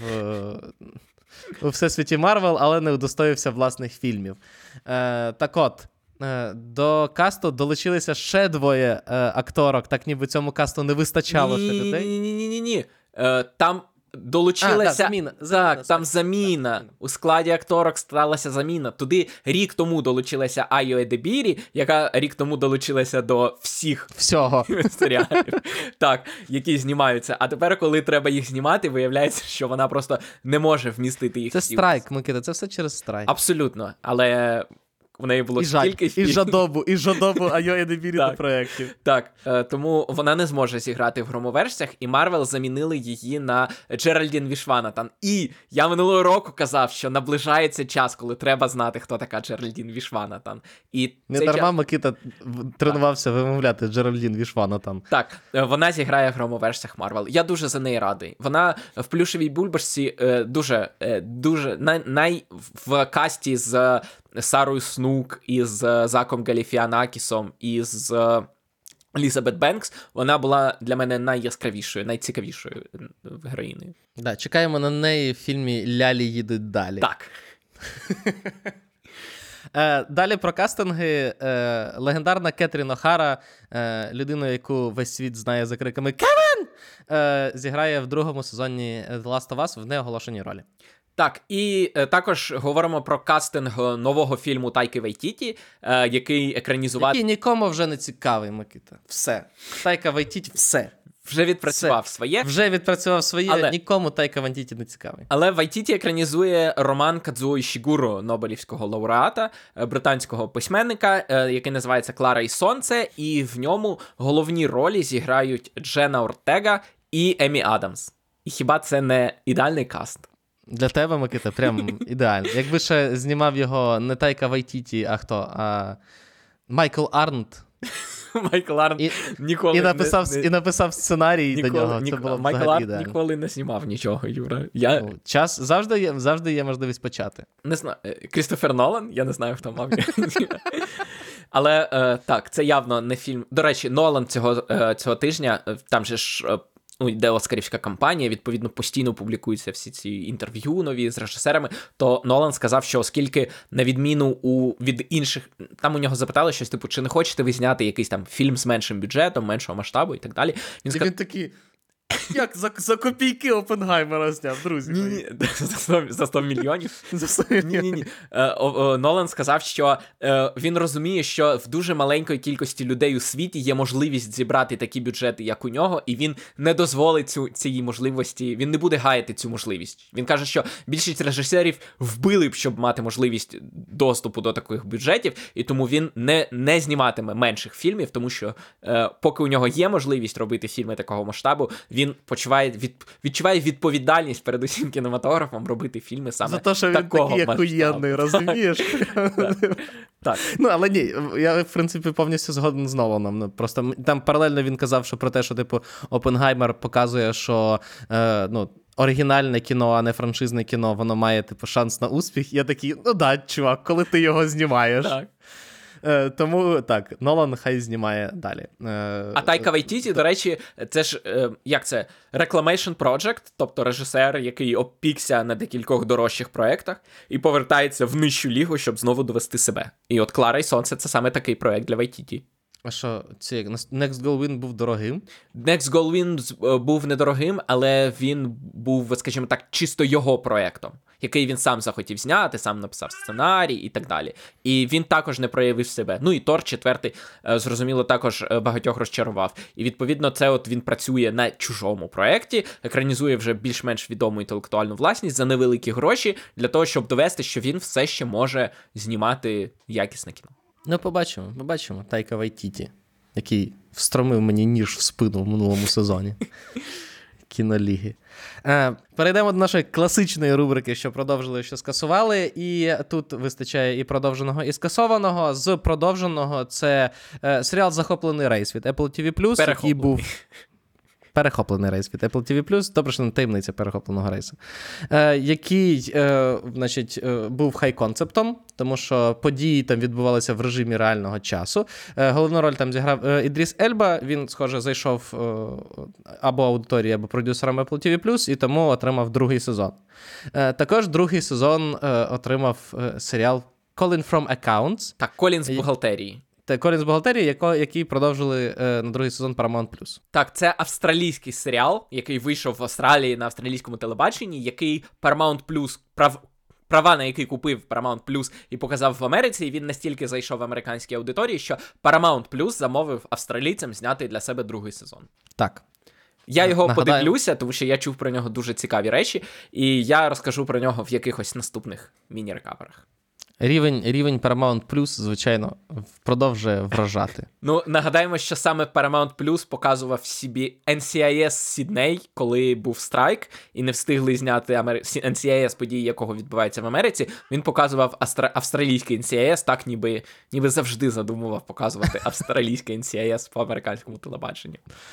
у всесвіті Марвел, але не удостоївся власних фільмів. Так от, до касту долучилися ще 2 акторок, так ніби цьому касту не вистачало ще людей. Ні. Там долучилася... Там заміна. У складі акторок сталася заміна. Туди рік тому долучилася Айо Едебірі, яка рік тому долучилася до всього серіалів, так, які знімаються. А тепер, коли треба їх знімати, виявляється, що вона просто не може вмістити їх. Це страйк, Микита, це все через страйк. Абсолютно, але... В неї було стільки фільмів. І жадобу Айо Едебірі до проєктів. Так, тому вона не зможе зіграти в Громоверцях, і Марвел замінили її на Джеральдін Вішванатан. І я минулого року казав, що наближається час, коли треба знати, хто така Джеральдін Вішванатан. Не дарма Микита тренувався вимовляти Джеральдін Вішванатан. Так, вона зіграє в Громоверцях Марвел. Я дуже за неї радий. Вона в плюшевій бульбашці дуже в касті з Сарою Снук, із Заком Галіфіанакісом, із Елізабет Бенкс, вона була для мене найяскравішою, найцікавішою героїнею. Да, чекаємо на неї в фільмі «Лялі їдуть далі». Так. Далі про кастинги. Легендарна Кетрін О'Хара, людину, яку весь світ знає за криками «Кевін!», зіграє в 2-му сезоні The Last of Us в неоголошеній ролі. Так, і також говоримо про кастинг нового фільму Тайки Вайтіті, який екранізувати... Який нікому вже не цікавий, Микита. Все. Тайка Вайтіті, все. Вже відпрацював своє. Вже відпрацював своє, але... нікому Тайка Вайтіті не цікавий. Але Вайтіті екранізує роман Кадзуо Ішігуро, Нобелівського лауреата, британського письменника, який називається «Клара і сонце», і в ньому головні ролі зіграють Джена Ортега і Емі Адамс. І хіба це не ідеальний каст? Для тебе, Микита, прям ідеально. Якби ще знімав його не Тайка Вайтіті, а хто? А Майкл Арнт. Майкл Арнт ніколи і написав сценарій до нього. Це було Майкл Арнт ніколи не знімав нічого, Юра. Час завжди є можливість почати. Не знаю. Крістофер Нолан? Я не знаю, хто мав. Але так, це явно не фільм. До речі, Нолан цього тижня, там же ж йде оскарівська кампанія, відповідно, постійно публікуються всі ці інтерв'ю нові з режисерами, то Нолан сказав, що оскільки, на відміну від інших, там у нього запитали щось, типу, чи не хочете ви зняти якийсь там фільм з меншим бюджетом, меншого масштабу і так далі. Він такий, як за копійки Оппенгеймера зняв, друзі? Ні, за 100 мільйонів. За 100 мільйонів. Ні. Нолан сказав, що він розуміє, що в дуже маленької кількості людей у світі є можливість зібрати такі бюджети, як у нього, і він не дозволить цієї можливості, він не буде гаяти цю можливість. Він каже, що більшість режисерів вбили б, щоб мати можливість доступу до таких бюджетів, і тому він не зніматиме менших фільмів, тому що поки у нього є можливість робити фільми такого масштабу, він відчуває відповідальність перед усім кінематографом робити фільми саме за те, що він такого такий охуєнний, розумієш? Так. Ну, але ні, я, в принципі, повністю згоден з Ноланом. Просто там паралельно він казав, що про те, що, типу, Оппенгеймер показує, що, оригінальне кіно, а не франшизне кіно, воно має, типу, шанс на успіх. Я такий, ну да, чувак, коли ти його знімаєш. Так. Тому, так, Нолан хай знімає далі. А Тайка Вайтіті, до речі, це ж, як це, Reclamation Project, тобто режисер, який опікся на декількох дорожчих проєктах і повертається в нижчу лігу, щоб знову довести себе. І от Клара і Сонце – це саме такий проєкт для Вайтіті. А що, Next Goal Win був дорогим? Next Goal Win був недорогим, але він був, скажімо так, чисто його проєктом, який він сам захотів зняти, сам написав сценарій і так далі. І він також не проявив себе. Ну і Тор 4, зрозуміло, також багатьох розчарував. І відповідно це от він працює на чужому проєкті, екранізує вже більш-менш відому інтелектуальну власність за невеликі гроші, для того, щоб довести, що він все ще може знімати якісне кіно. Ну, побачимо. Тайка Вайтіті, який встромив мені ніж в спину в минулому сезоні кіноліги. Перейдемо до нашої класичної рубрики, що продовжили, що скасували. І тут вистачає і продовженого, і скасованого. З продовженого це серіал «Захоплений рейс» від Apple TV+, який був... Перехоплений рейс від Apple TV+, добре, що не таємниця перехопленого рейсу, який, значить, був хай-концептом, тому що події там відбувалися в режимі реального часу. Головну роль там зіграв Ідріс Ельба, він, схоже, зайшов або аудиторії, або продюсером Apple TV+, і тому отримав другий сезон. Також другий сезон отримав серіал Calling from Accounts. Так, Колін з бухгалтерії. Колін з бухгалтерії, який продовжили на другий сезон Paramount+. Так, це австралійський серіал, який вийшов в Австралії на австралійському телебаченні, який Paramount+, права на який купив Paramount+, і показав в Америці, і він настільки зайшов в американській аудиторії, що Paramount+, замовив австралійцям зняти для себе другий сезон. Так. Я його подивлюся, тому що я чув про нього дуже цікаві речі, і я розкажу про нього в якихось наступних міні-рекаверах. Рівень Paramount+, звичайно, продовжує вражати. Ну, нагадаємо, що саме Paramount+ показував собі NCIS Сідней, коли був страйк, і не встигли зняти NCIS події, якого відбувається в Америці. Він показував австралійський NCIS, так ніби завжди задумував показувати австралійський NCIS по американському телебаченню.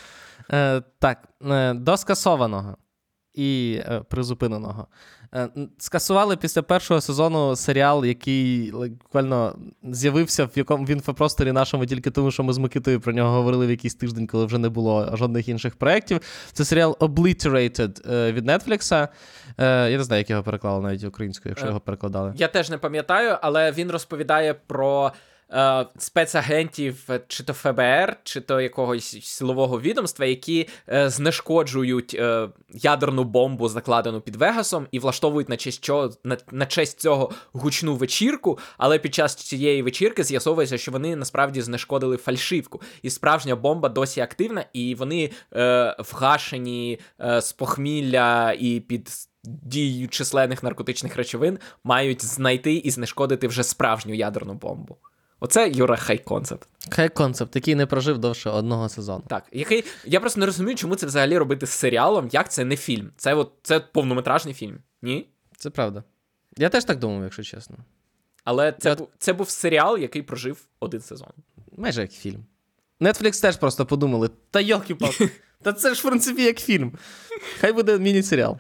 Так, до скасованого і призупиненого. Скасували після першого сезону серіал, який буквально з'явився в якому він в просторі нашому тільки тому, що ми з Микитою про нього говорили в якийсь тиждень, коли вже не було жодних інших проєктів. Це серіал Obliterated від Netflix. Я не знаю, як його переклали навіть українською, якщо його перекладали. Я теж не пам'ятаю, але він розповідає про спецагентів чи то ФБР, чи то якогось силового відомства, які знешкоджують ядерну бомбу, закладену під Вегасом, і влаштовують на честь цього гучну вечірку, але під час цієї вечірки з'ясовується, що вони насправді знешкодили фальшивку. І справжня бомба досі активна, і вони вгашені з похмілля і під дією численних наркотичних речовин мають знайти і знешкодити вже справжню ядерну бомбу. Оце, Юра, хай-концепт. Хай-концепт, який не прожив довше одного сезону. Так, який... Я просто не розумію, чому це взагалі робити з серіалом, як це не фільм. Це повнометражний фільм, ні? Це правда. Я теж так думав, якщо чесно. Але це був серіал, який прожив один сезон. Майже як фільм. Netflix теж просто подумали, та йолки-палки, та це ж, в принципі, як фільм. Хай буде міні-серіал.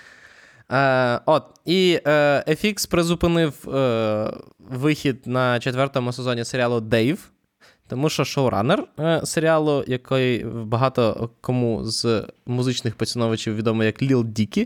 І FX призупинив вихід на 4-му сезоні серіалу Дейв, Тому що шоуранер серіалу, який багато кому з музичних поціновувачів відомо як Ліл Дікі,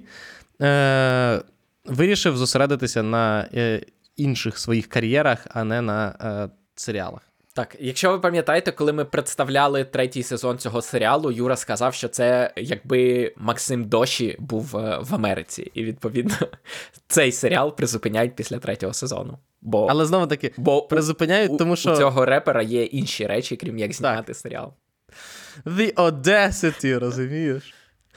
вирішив зосередитися на інших своїх кар'єрах, а не на серіалах. Так, якщо ви пам'ятаєте, коли ми представляли 3-й сезон цього серіалу, Юра сказав, що це якби Максим Доші був в Америці. І, відповідно, цей серіал призупиняють після 3-го сезону. Але знову-таки, призупиняють, тому що... у цього репера є інші речі, крім як зняти серіал. The audacity, розумієш?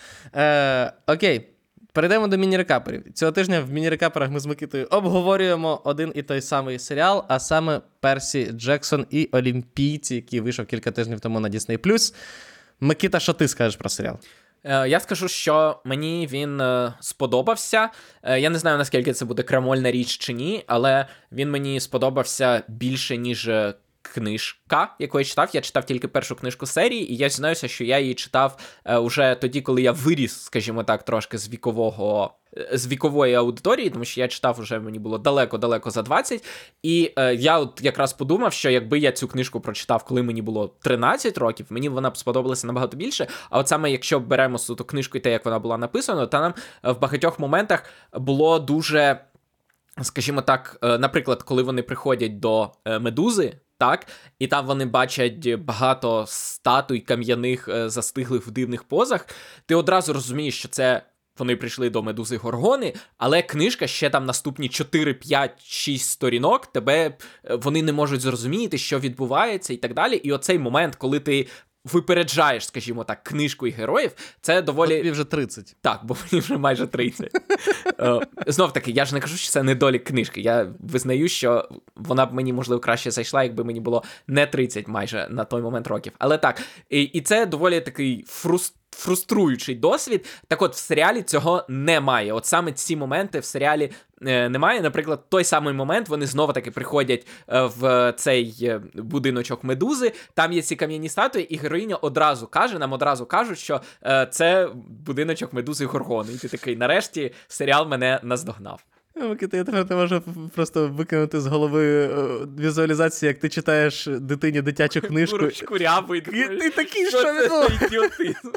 Окей. Перейдемо до міні-рекаперів. Цього тижня в міні-рекаперах ми з Микитою обговорюємо один і той самий серіал, а саме Персі Джексон і Олімпійці, який вийшов кілька тижнів тому на Disney+. Микита, що ти скажеш про серіал? Я скажу, що мені він сподобався. Я не знаю, наскільки це буде крамольна річ чи ні, але він мені сподобався більше, ніж книжка, яку я читав. Я читав тільки першу книжку серії, і я знаюся, що я її читав уже тоді, коли я виріс, скажімо так, трошки з вікової аудиторії, тому що я читав уже, мені було далеко-далеко за 20, і я от якраз подумав, що якби я цю книжку прочитав, коли мені було 13 років, мені вона б сподобалася набагато більше, а от саме якщо беремо суто книжку і те, як вона була написана, то нам в багатьох моментах було дуже, скажімо так, наприклад, коли вони приходять до Медузи, так, і там вони бачать багато статуй кам'яних, застиглих в дивних позах, ти одразу розумієш, що це вони прийшли до Медузи Горгони, але книжка ще там наступні 4, 5, 6 сторінок, вони не можуть зрозуміти, що відбувається і так далі. І оцей момент, коли ти випереджаєш, скажімо так, книжку і героїв, це доволі... Тобі вже 30. Так, бо мені вже майже 30. Знов-таки, я ж не кажу, що це недолік книжки. Я визнаю, що вона б мені, можливо, краще зайшла, якби мені було не 30 майже на той момент років. Але так, і це доволі такий фруструючий досвід. Так от, в серіалі цього немає. От саме ці моменти в серіалі немає. Наприклад, той самий момент, вони знову-таки приходять в цей будиночок Медузи, там є ці кам'яні статуї, і героїня нам одразу кажуть, що це будиночок Медузи Горгони. І ти такий, нарешті, серіал мене наздогнав. Микита, я тепер не можу просто викинути з голови візуалізацію, як ти читаєш дитині дитячу книжку. Ручку рябий. Ти такий, що це ідіотизм.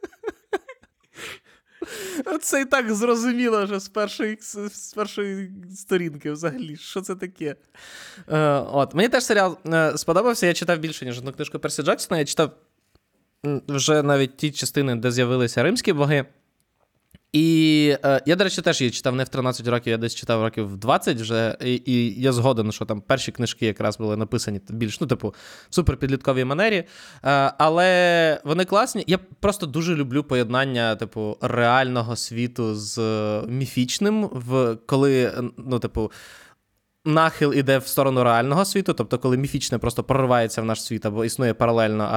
Це і так зрозуміло вже з першої сторінки взагалі. Що це таке? Мені теж серіал сподобався. Я читав більше, ніж одну книжку Персі Джексона. Я читав вже навіть ті частини, де з'явилися римські боги. І я, до речі, теж її читав не в 13 років, я десь читав років в 20 вже, і я згоден, що там перші книжки якраз були написані більш, в суперпідлітковій манері, але вони класні. Я просто дуже люблю поєднання, реального світу з міфічним, коли, нахил іде в сторону реального світу, тобто коли міфічне просто проривається в наш світ, або існує паралельно,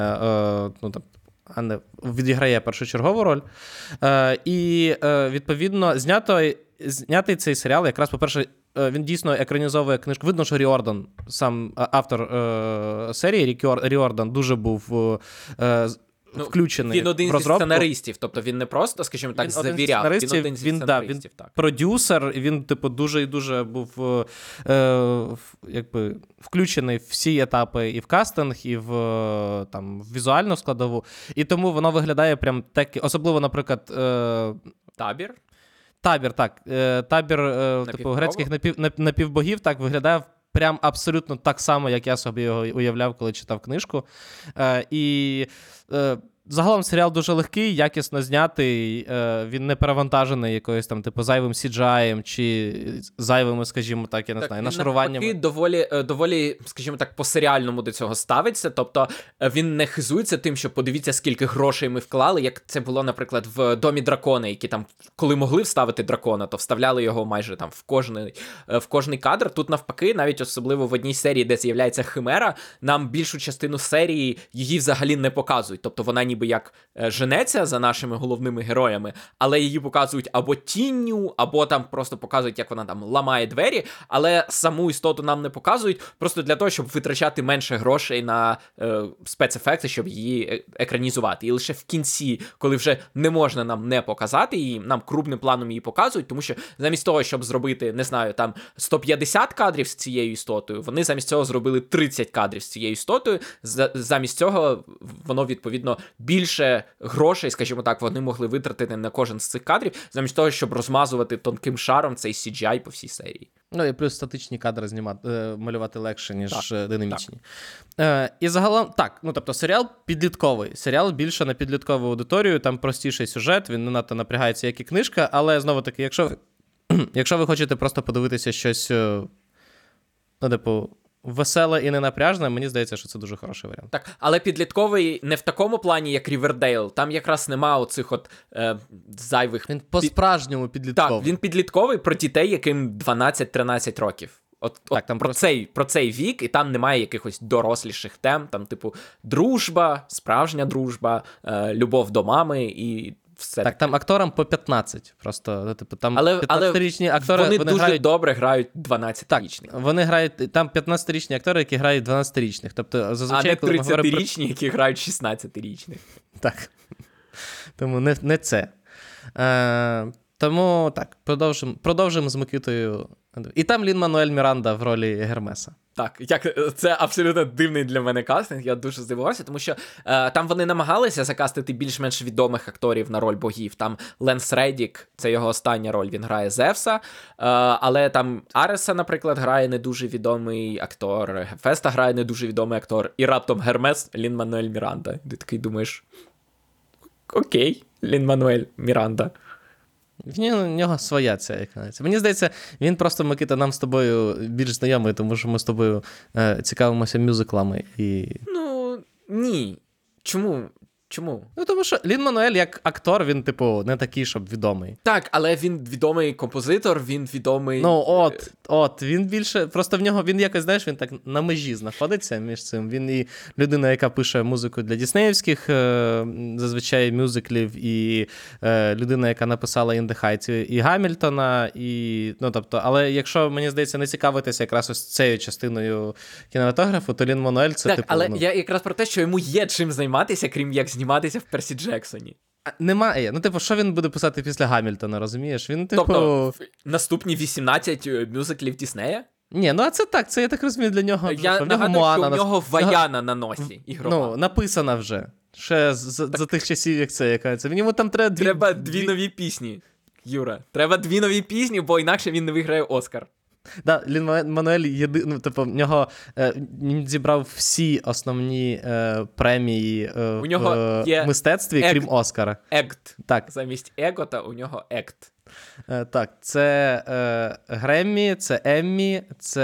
а не відіграє першочергову роль. І, відповідно, знятий цей серіал, якраз, по-перше, він дійсно екранізовує книжку. Видно, що Ріордан, сам автор серії, Ріордан, дуже був включений він один в розробку. Зі сценаристів, тобто він не просто, скажімо так, завіряв. Він один зі сценаристів, так. Продюсер, він, дуже і дуже був включений в всі етапи і в кастинг, і в візуальну складову. І тому воно виглядає прям так, особливо, наприклад... Табір, так. Табір грецьких напівбогів так виглядає прям абсолютно так само, як я собі його уявляв, коли читав книжку. І загалом серіал дуже легкий, якісно знятий, він не перевантажений якоюсь там зайвим CGI чи зайвими, скажімо так, я не знаю, нашаруваннями. Він доволі, скажімо так, по-серіальному до цього ставиться, тобто він не хизується тим, що подивіться, скільки грошей ми вклали, як це було, наприклад, в Домі дракона, які там, коли могли вставити дракона, то вставляли його майже там в кожний кадр. Тут навпаки, навіть особливо в одній серії, де з'являється Химера, нам більшу частину серії її взагалі не показують, тобто вона ніби ніби як женеться за нашими головними героями, але її показують або тінню, або там просто показують, як вона там ламає двері, але саму істоту нам не показують, просто для того, щоб витрачати менше грошей на спецефекти, щоб її екранізувати. І лише в кінці, коли вже не можна нам не показати її, нам крупним планом її показують, тому що замість того, щоб зробити, не знаю, там 150 кадрів з цією істотою, вони замість цього зробили 30 кадрів з цією істотою, замість цього воно, відповідно, більше грошей, скажімо так, вони могли витратити на кожен з цих кадрів, замість того, щоб розмазувати тонким шаром цей CGI по всій серії. Ну і плюс статичні кадри малювати легше, ніж динамічні. І загалом, так, ну тобто серіал підлітковий. Серіал більше на підліткову аудиторію, там простіший сюжет, він не надто напрягається, як і книжка, але знову-таки, якщо ви хочете просто подивитися щось, ну, типу, веселе і ненапряжне, мені здається, що це дуже хороший варіант. Так, але підлітковий не в такому плані, як Рівердейл. Там якраз нема оцих от зайвих... Він по-справжньому підлітковий. Так, він підлітковий про дітей, яким 12-13 років. Так, там про цей вік, і там немає якихось доросліших тем, там, типу, дружба, справжня дружба, любов до мами і все. Так, там акторам по 15, просто, типу, там 15-річні актори, вони дуже грають... добре грають 12-річних. Так, вони грають, там 15-річні актори, які грають 12-річних, тобто, зазвичай, а не 30-річні, які грають 16-річних. Так, тому не це. Тому, так, продовжимо з Микитою. І там Лін-Мануель Міранда в ролі Гермеса. Так, це абсолютно дивний для мене кастинг, я дуже здивувався, тому що там вони намагалися закастити більш-менш відомих акторів на роль богів. Там Ленс Реддік, це його остання роль, він грає Зевса, але там Ареса, наприклад, грає не дуже відомий актор, Гефеста грає не дуже відомий актор, і раптом Гермес Лін-Мануель Міранда. Ти такий думаєш, окей, Лін-Мануель Міранда. В нього своя ця екранація. Мені здається, він просто, Микита, нам з тобою більш знайомий, тому що ми з тобою цікавимося мюзиклами. Ну, ні. Чому? Ну, тому що Лін-Мануель як актор, він, типу, не такий, щоб відомий. Так, але він відомий композитор, він відомий... Ну, він більше... Просто в нього, він якось, знаєш, він так на межі знаходиться між цим. Він і людина, яка пише музику для діснеївських, зазвичай, мюзиклів, і людина, яка написала «In the Heights» і Гамільтона, і... Ну, тобто, але якщо, мені здається, не цікавитися якраз ось цією частиною кінематографу, то Лін-Мануель це, так, типу... але я якраз про те, що йому є чим займатися, крім як зніматися в Персі Джексоні. Немає. Ну, типу, що він буде писати після Гамільтона, розумієш? Він, типу... Тобто, наступні 18 мюзиклів Діснея? Ні, ну а це так, це я так розумію для нього. Я нагадую, що у нього Ваяна на носі ігрова. Ну, написана вже. Ще за тих часів, як це, яка це. Йому там треба дві нові пісні, Юра. Треба 2 нові пісні, бо інакше він не виграє Оскар. Да, Лін-Мануель типу, в нього він зібрав всі основні премії в мистецтві, крім Оскара. Ект. Так. Замість Егота у нього Ект. Так, це Греммі, це Еммі,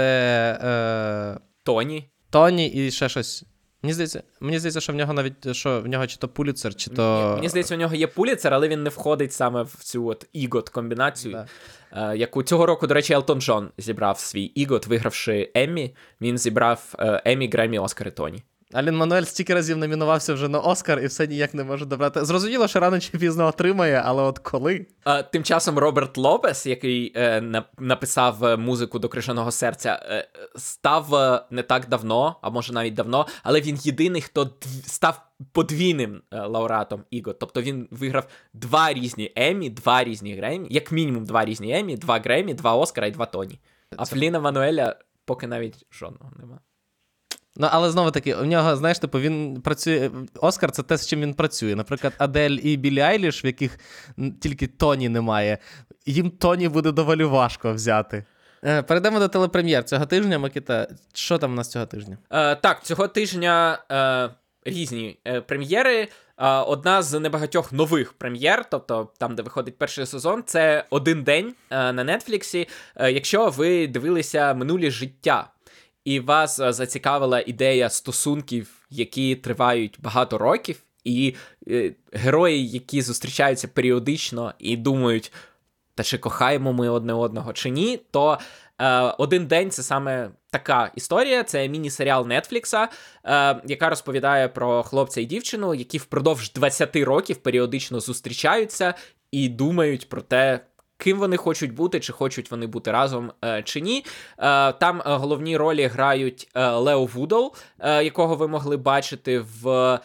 це Тоні і ще щось. Мені здається, що в нього чи то Пуліцер, чи то... Мені здається, у нього є Пуліцер, але він не входить саме в цю от ігот-комбінацію, яку цього року, до речі, Елтон Джон зібрав свій ігот, вигравши Еммі. Він зібрав Еммі, Греммі, Оскар і Тоні. А Лін-Мануель стільки разів номінувався вже на Оскар і все ніяк не може добрати. Зрозуміло, що рано чи пізно отримає, але от коли? Тим часом Роберт Лопес, який написав музику до «Крижаного серця», став не так давно, а може навіть давно, але він єдиний, хто став подвійним лауреатом Іго. Тобто він виграв 2 різні Еммі, 2 різні Греммі, як мінімум 2 різні Еммі, 2 Греммі, 2 Оскара і 2 Тоні. А в Ліна-Мануеля поки навіть жодного нема. Ну, але знову-таки, у нього, знаєш, типу, він працює... Оскар — це те, з чим він працює. Наприклад, Адель і Біллі Айліш, в яких тільки Тоні немає, їм Тоні буде доволі важко взяти. Перейдемо до телепрем'єр цього тижня. Микита, що там у нас цього тижня? Так, цього тижня різні прем'єри. Одна з небагатьох нових прем'єр, тобто там, де виходить перший сезон, це «Один день» на Нетфліксі. Якщо ви дивилися «Минулі життя», і вас зацікавила ідея стосунків, які тривають багато років, і герої, які зустрічаються періодично і думають, та чи кохаємо ми одне одного, чи ні, то «Один день» — це саме така історія, це міні-серіал Нетфлікса, яка розповідає про хлопця і дівчину, які впродовж 20 років періодично зустрічаються і думають про те, ким вони хочуть бути, чи хочуть вони бути разом, чи ні. Там головні ролі грають Лео Вудол, якого ви могли бачити в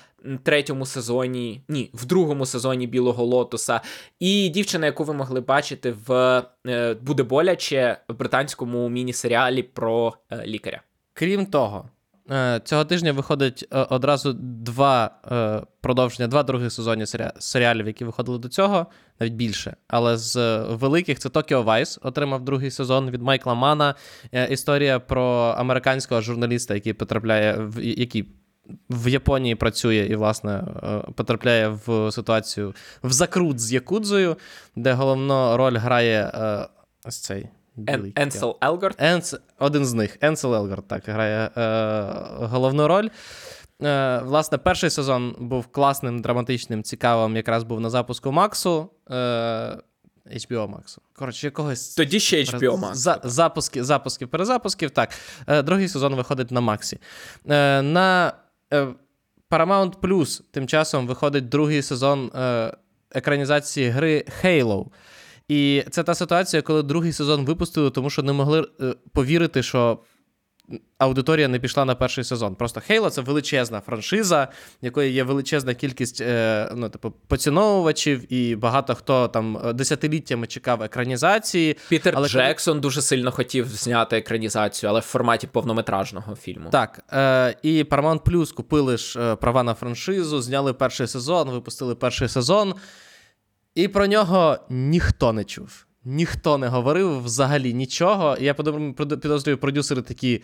в другому сезоні «Білого лотоса», і дівчина, яку ви могли бачити в «Буде боляче» в британському міні-серіалі про лікаря. Крім того, цього тижня виходить одразу два других сезонів серіалів, які виходили до цього, навіть більше. Але з великих це Tokyo Vice отримав другий сезон від Майкла Мана. Історія про американського журналіста, який в Японії працює і, власне, потрапляє в ситуацію, в закрут з Якудзою, де головну роль грає ось цей Енсел Елгорт. Один з них, Енсел Елгорт, так, грає головну роль. Власне, перший сезон був класним, драматичним, цікавим, якраз був на запуску Максу, HBO Максу. Коротше, якогось... Тоді ще HBO Max. Запусків, перезапусків, так. Другий сезон виходить на Максі. На Paramount Plus тим часом виходить другий сезон екранізації гри Halo. І це та ситуація, коли другий сезон випустили, тому що не могли повірити, що аудиторія не пішла на перший сезон. Просто Halo — це величезна франшиза, в якої є величезна кількість поціновувачів, і багато хто там десятиліттями чекав екранізації. Пітер Джексон дуже сильно хотів зняти екранізацію, але в форматі повнометражного фільму. Так. І Paramount Plus купили ж права на франшизу, зняли перший сезон, випустили перший сезон. І про нього ніхто не чув. Ніхто не говорив взагалі нічого. І я підозрюю, продюсери такі,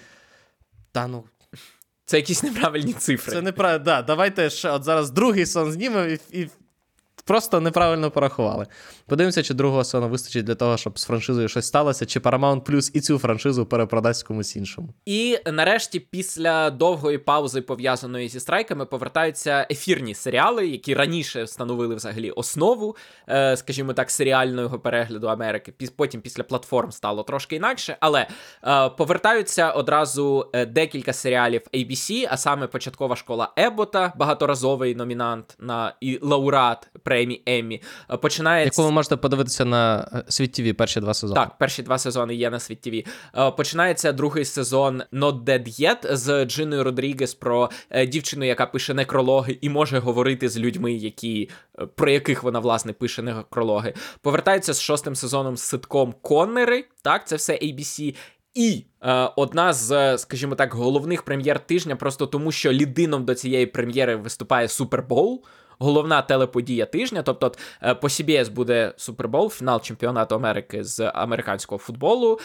це якісь неправильні цифри. Це неправильно, да, давайте ще от зараз другий сезон знімемо і просто неправильно порахували. Подивимося, чи другого сезону вистачить для того, щоб з франшизою щось сталося, чи Paramount Plus і цю франшизу перепродасть комусь іншому. І нарешті, після довгої паузи, пов'язаної зі страйками, повертаються ефірні серіали, які раніше становили взагалі основу, скажімо так, серіального перегляду Америки. Потім після платформ стало трошки інакше, але повертаються одразу декілька серіалів ABC, а саме «Початкова школа Еббота», багаторазовий номінант і лауреат премії Еммі. Яку ви можете подивитися на Світ ТВ перші 2 сезони. Так, перші 2 сезони є на Світ ТВ. Починається другий сезон Not Dead Yet з Джиною Родрігес про дівчину, яка пише некрологи і може говорити з людьми, про яких вона, власне, пише некрологи. Повертається з 6-м сезоном ситком «Коннери». Так, це все ABC. І одна з, скажімо так, головних прем'єр тижня, просто тому, що лідином до цієї прем'єри виступає Супербоул, головна телеподія тижня, тобто по CBS буде Супербоул, фінал чемпіонату Америки з американського футболу.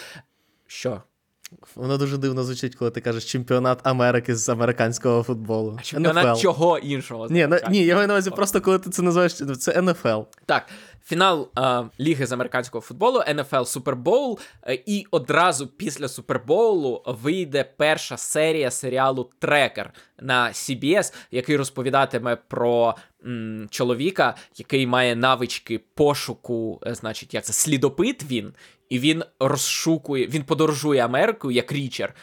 Що? Воно дуже дивно звучить, коли ти кажеш чемпіонат Америки з американського футболу. А чемпіонат NFL. Чого іншого? Ні, я маю на увазі просто, коли ти це називаєш, це NFL. Так, фінал Ліги з американського футболу, NFL Супербоул, і одразу після Супербоулу вийде перша серія серіалу «Трекер» на CBS, який розповідатиме про чоловіка, який має навички пошуку, значить, як це, слідопит він, і він він подорожує Америкою як річер,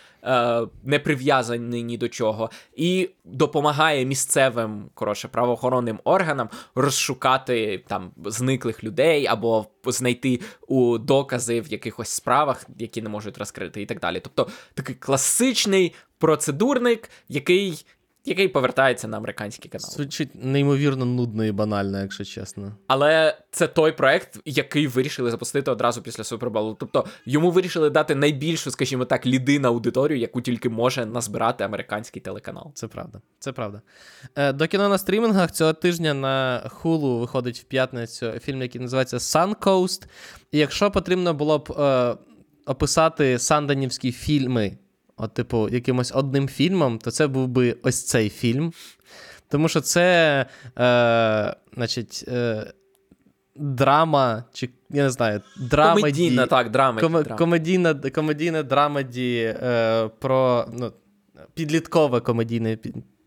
не прив'язаний ні до чого, і допомагає місцевим, правоохоронним органам розшукати там зниклих людей або знайти докази в якихось справах, які не можуть розкрити і так далі. Тобто такий класичний процедурник, який повертається на американський канал. Звучить неймовірно нудно і банально, якщо чесно. Але це той проект, який вирішили запустити одразу після Суперболу. Тобто йому вирішили дати найбільшу, скажімо так, лідину аудиторію, яку тільки може назбирати американський телеканал. Це правда, це правда. До кіно на стрімінгах цього тижня на Hulu виходить в п'ятницю фільм, який називається Suncoast. І якщо потрібно було б описати санданівські фільми, якимось одним фільмом, то це був би ось цей фільм. Тому що це, драма, чи, я не знаю, драмаді. Комедійна, так, драмаді. Комедійне драмаді про, підліткове комедійне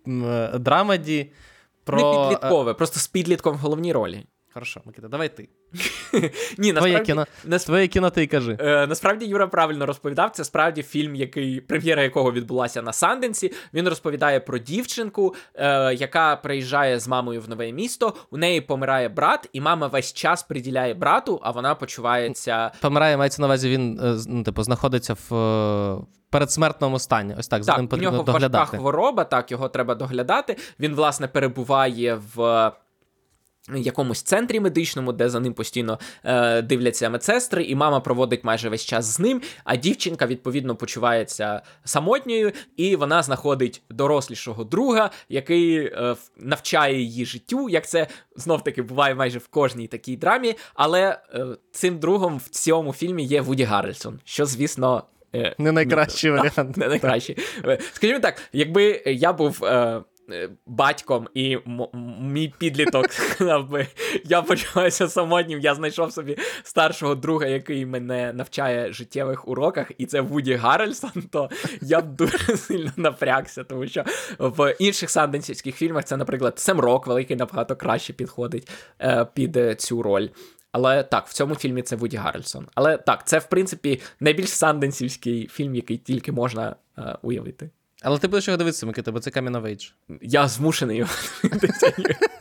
драмаді. Не підліткове, просто з підлітком в головній ролі. Хорошо, Микита, давай ти. Ні, Твоє кіно ти й кажи. Насправді Юра правильно розповідав, це справді фільм, прем'єра якого відбулася на Санденсі. Він розповідає про дівчинку, яка приїжджає з мамою в нове місто, у неї помирає брат, і мама весь час приділяє брату, а вона почувається... Помирає, мається на увазі, він знаходиться в передсмертному стані. Ось так, за ним потрібно доглядати. Так, у нього важка хвороба, так, його треба доглядати. Він, власне, перебуває в якомусь центрі медичному, де за ним постійно дивляться медсестри, і мама проводить майже весь час з ним, а дівчинка, відповідно, почувається самотньою, і вона знаходить дорослішого друга, який навчає її життю, як це, знов-таки, буває майже в кожній такій драмі, але цим другом в цьому фільмі є Вуді Гаррельсон, що, звісно... Не найкращий варіант. Не найкращий. Скажімо так, якби я був... батьком, і мій підліток сказав би, я почуваюся самотнім, я знайшов собі старшого друга, який мене навчає життєвих уроках, і це Вуді Гаррельсон, то я б дуже сильно напрягся, тому що в інших санденсівських фільмах це, наприклад, Сем Роквелл, який набагато краще підходить під цю роль. Але так, в цьому фільмі це Вуді Гаррельсон. Але так, це, в принципі, найбільш санденсівський фільм, який тільки можна уявити. Але ти будеш його дивитися, Микита, бо це Coming of Age. Я змушений його дивитися.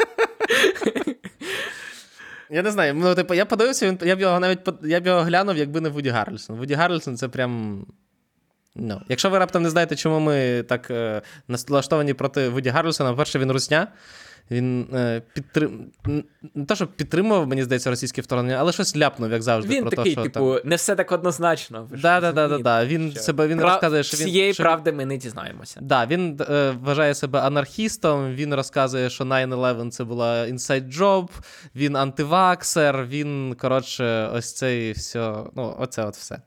Я не знаю, я подивився, я б його глянув, якби не Вуді Гаррельсон. Вуді Гаррельсон — це прям... Якщо ви раптом не знаєте, чому ми так налаштовані проти Вуді Гаррельсона, перше, він русня. Він не те, що підтримував, мені здається, російське вторгнення, але щось ляпнув, як завжди. Він про такий, що, типу, не все так однозначно. Да. Він розказує, що всієї правди ми не дізнаємося. Да, він вважає себе анархістом, він розказує, що 9/11 це була inside job, він антиваксер, він, коротше, ось це все, оце от все.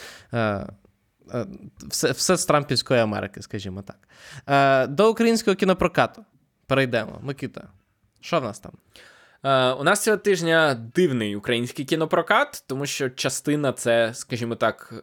Все з трампівської Америки, скажімо так. До українського кінопрокату перейдемо. Микита, що в нас там? У нас цього тижня дивний український кінопрокат, тому що частина це, скажімо так,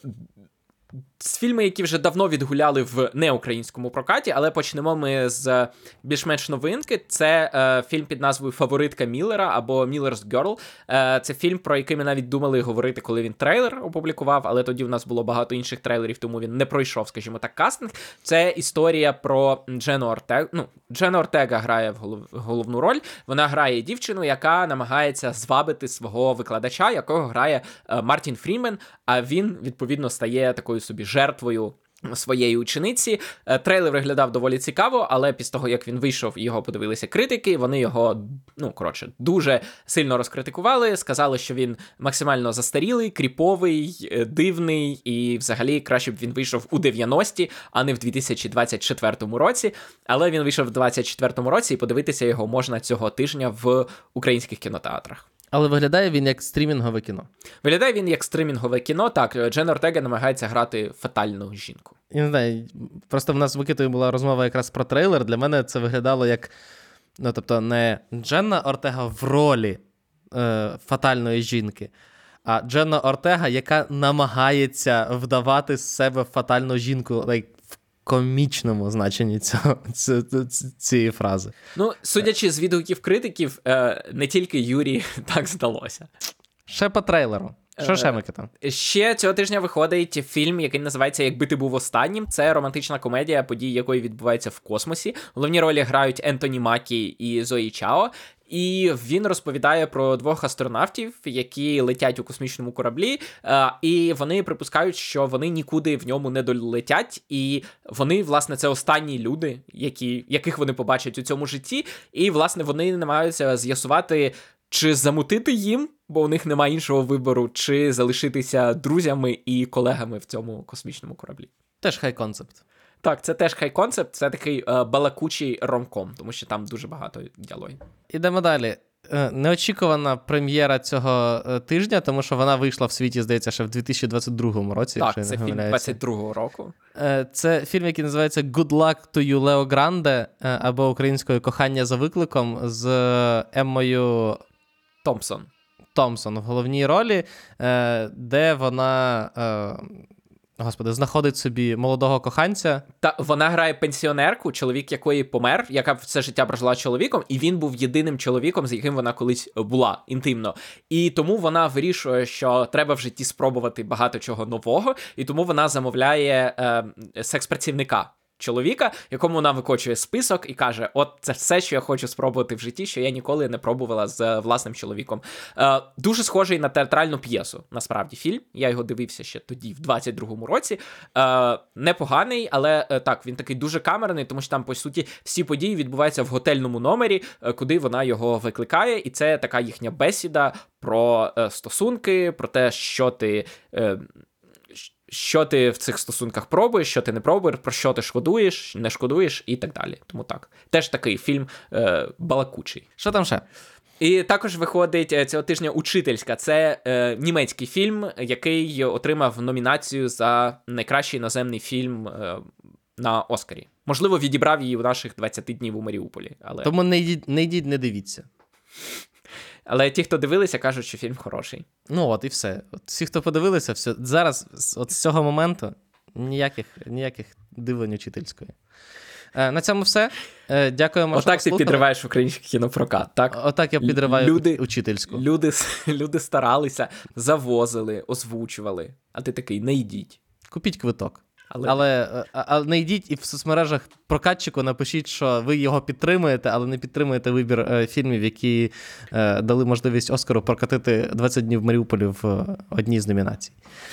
з фільми, які вже давно відгуляли в неукраїнському прокаті, але почнемо ми з більш-менш новинки. Це фільм під назвою «Фаворитка Міллера» або «Miller's Girl». Це фільм, про який ми навіть думали говорити, коли він трейлер опублікував, але тоді в нас було багато інших трейлерів, тому він не пройшов, скажімо так, кастинг. Це історія про Джену Ортегу. Джена Ортега грає в головну роль. Вона грає дівчину, яка намагається звабити свого викладача, якого грає Мартін Фрімен, а він, відповідно, стає такою собі жертвою своєї учениці. Трейлер виглядав доволі цікаво, але після того, як він вийшов і його подивилися критики, вони його, дуже сильно розкритикували, сказали, що він максимально застарілий, кріповий, дивний, і взагалі краще б він вийшов у 90-ті, а не в 2024 році. Але він вийшов в 2024 році, і подивитися його можна цього тижня в українських кінотеатрах. Але виглядає він як стрімінгове кіно. Виглядає він як стрімінгове кіно, так. Джен Ортега намагається грати фатальну жінку. Я не знаю, просто в нас з Микитою була розмова якраз про трейлер. Для мене це виглядало як, тобто не Дженна Ортега в ролі фатальної жінки, а Дженна Ортега, яка намагається вдавати з себе фатальну жінку, в комічному значенні цієї фрази. Судячи з відгуків критиків, не тільки Юрі так здалося. Ще по трейлеру. Що ще, Микита? Ще цього тижня виходить фільм, який називається «Якби ти був останнім». Це романтична комедія, події якої відбуваються в космосі. Головні ролі грають Ентоні Макі і Зої Чао. І він розповідає про двох астронавтів, які летять у космічному кораблі, і вони припускають, що вони нікуди в ньому не долетять, і вони, власне, це останні люди, яких вони побачать у цьому житті, і, власне, вони намагаються з'ясувати, чи замутити їм, бо у них немає іншого вибору, чи залишитися друзями і колегами в цьому космічному кораблі. Теж хай-концепт. Так, це теж хай-концепт, це такий балакучий ромком, тому що там дуже багато діалогів. Ідемо далі. Неочікувана прем'єра цього тижня, тому що вона вийшла в світі, здається, ще в 2022 році. Так, це фільм 22-го року. Це фільм, який називається «Good Luck to You, Leo Grande», або українською «Кохання за викликом» з Еммою Томпсон в головній ролі, де вона Господи, знаходить собі молодого коханця. Та вона грає пенсіонерку, чоловік якої помер, яка все життя прожила чоловіком, і він був єдиним чоловіком, з яким вона колись була інтимно. І тому вона вирішує, що треба в житті спробувати багато чого нового, і тому вона замовляє секс-працівника. Чоловіка, якому вона викочує список і каже, от це все, що я хочу спробувати в житті, що я ніколи не пробувала з власним чоловіком. Дуже схожий на театральну п'єсу, насправді, фільм. Я його дивився ще тоді, в 22-му році. Непоганий, але так, він такий дуже камерний, тому що там, по суті, всі події відбуваються в готельному номері, куди вона його викликає, і це така їхня бесіда про стосунки, про те, що ти в цих стосунках пробуєш, що ти не пробуєш, про що ти шкодуєш, не шкодуєш і так далі. Тому так. Теж такий фільм балакучий. Що там ще? І також виходить цього тижня «Учительська». Це німецький фільм, який отримав номінацію за найкращий іноземний фільм на Оскарі. Можливо, відібрав її у наших 20 днів у Маріуполі. Але... Тому не йдіть, не дивіться. Але ті, хто дивилися, кажуть, що фільм хороший. Ну от і все. От всі, хто подивилися, все. Зараз, от з цього моменту, ніяких дивлень учительської. На цьому все. Дякуємо, що отак ти послухали. підриваєш український кінопрокат, так? Отак я підриваю учительську. Люди старалися, завозили, озвучували. А ти такий, не йдіть. Купіть квиток. Але не йдіть і в соцмережах прокатчику напишіть, що ви його підтримуєте, але не підтримуєте вибір фільмів, які дали можливість Оскару прокатити 20 днів в Маріуполі в одній з номінацій.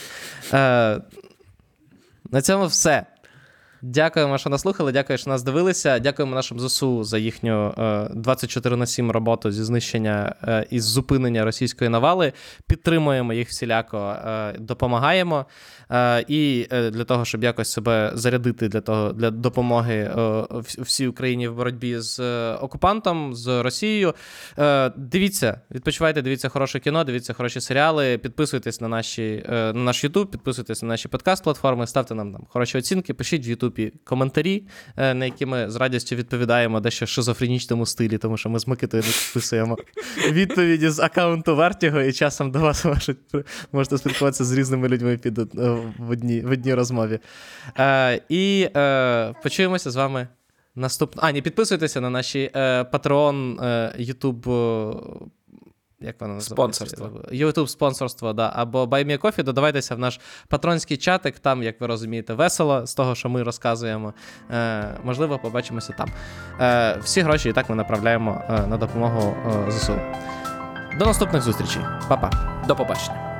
На цьому все. Дякуємо, що нас слухали, дякую, що нас дивилися. Дякуємо нашим ЗСУ за їхню 24/7 роботу зі знищення і зупинення російської навали. Підтримуємо їх всіляко, допомагаємо. І для того, щоб якось себе зарядити для допомоги всій Україні в боротьбі з окупантом, з Росією. Дивіться, відпочивайте, дивіться хороше кіно, дивіться хороші серіали, підписуйтесь на наш YouTube, підписуйтесь на наші подкаст-платформи, ставте нам там хороші оцінки, пишіть в YouTube коментарі, на які ми з радістю відповідаємо дещо шизофренічному стилі, тому що ми з Микитою підписуємо відповіді з аккаунту Vertigo, і часом до вас можете спілкуватися з різними людьми в одній розмові. І почуємося з вами наступного. Підписуйтеся на наші Patreon, YouTube, як воно називається? Спонсорство. YouTube-спонсорство, да. Або Buy Me a Coffee, додавайтеся в наш патронський чатик, там, як ви розумієте, весело з того, що ми розказуємо. Можливо, побачимося там. Всі гроші і так ми направляємо на допомогу ЗСУ. До наступних зустрічей. Па-па. До побачення.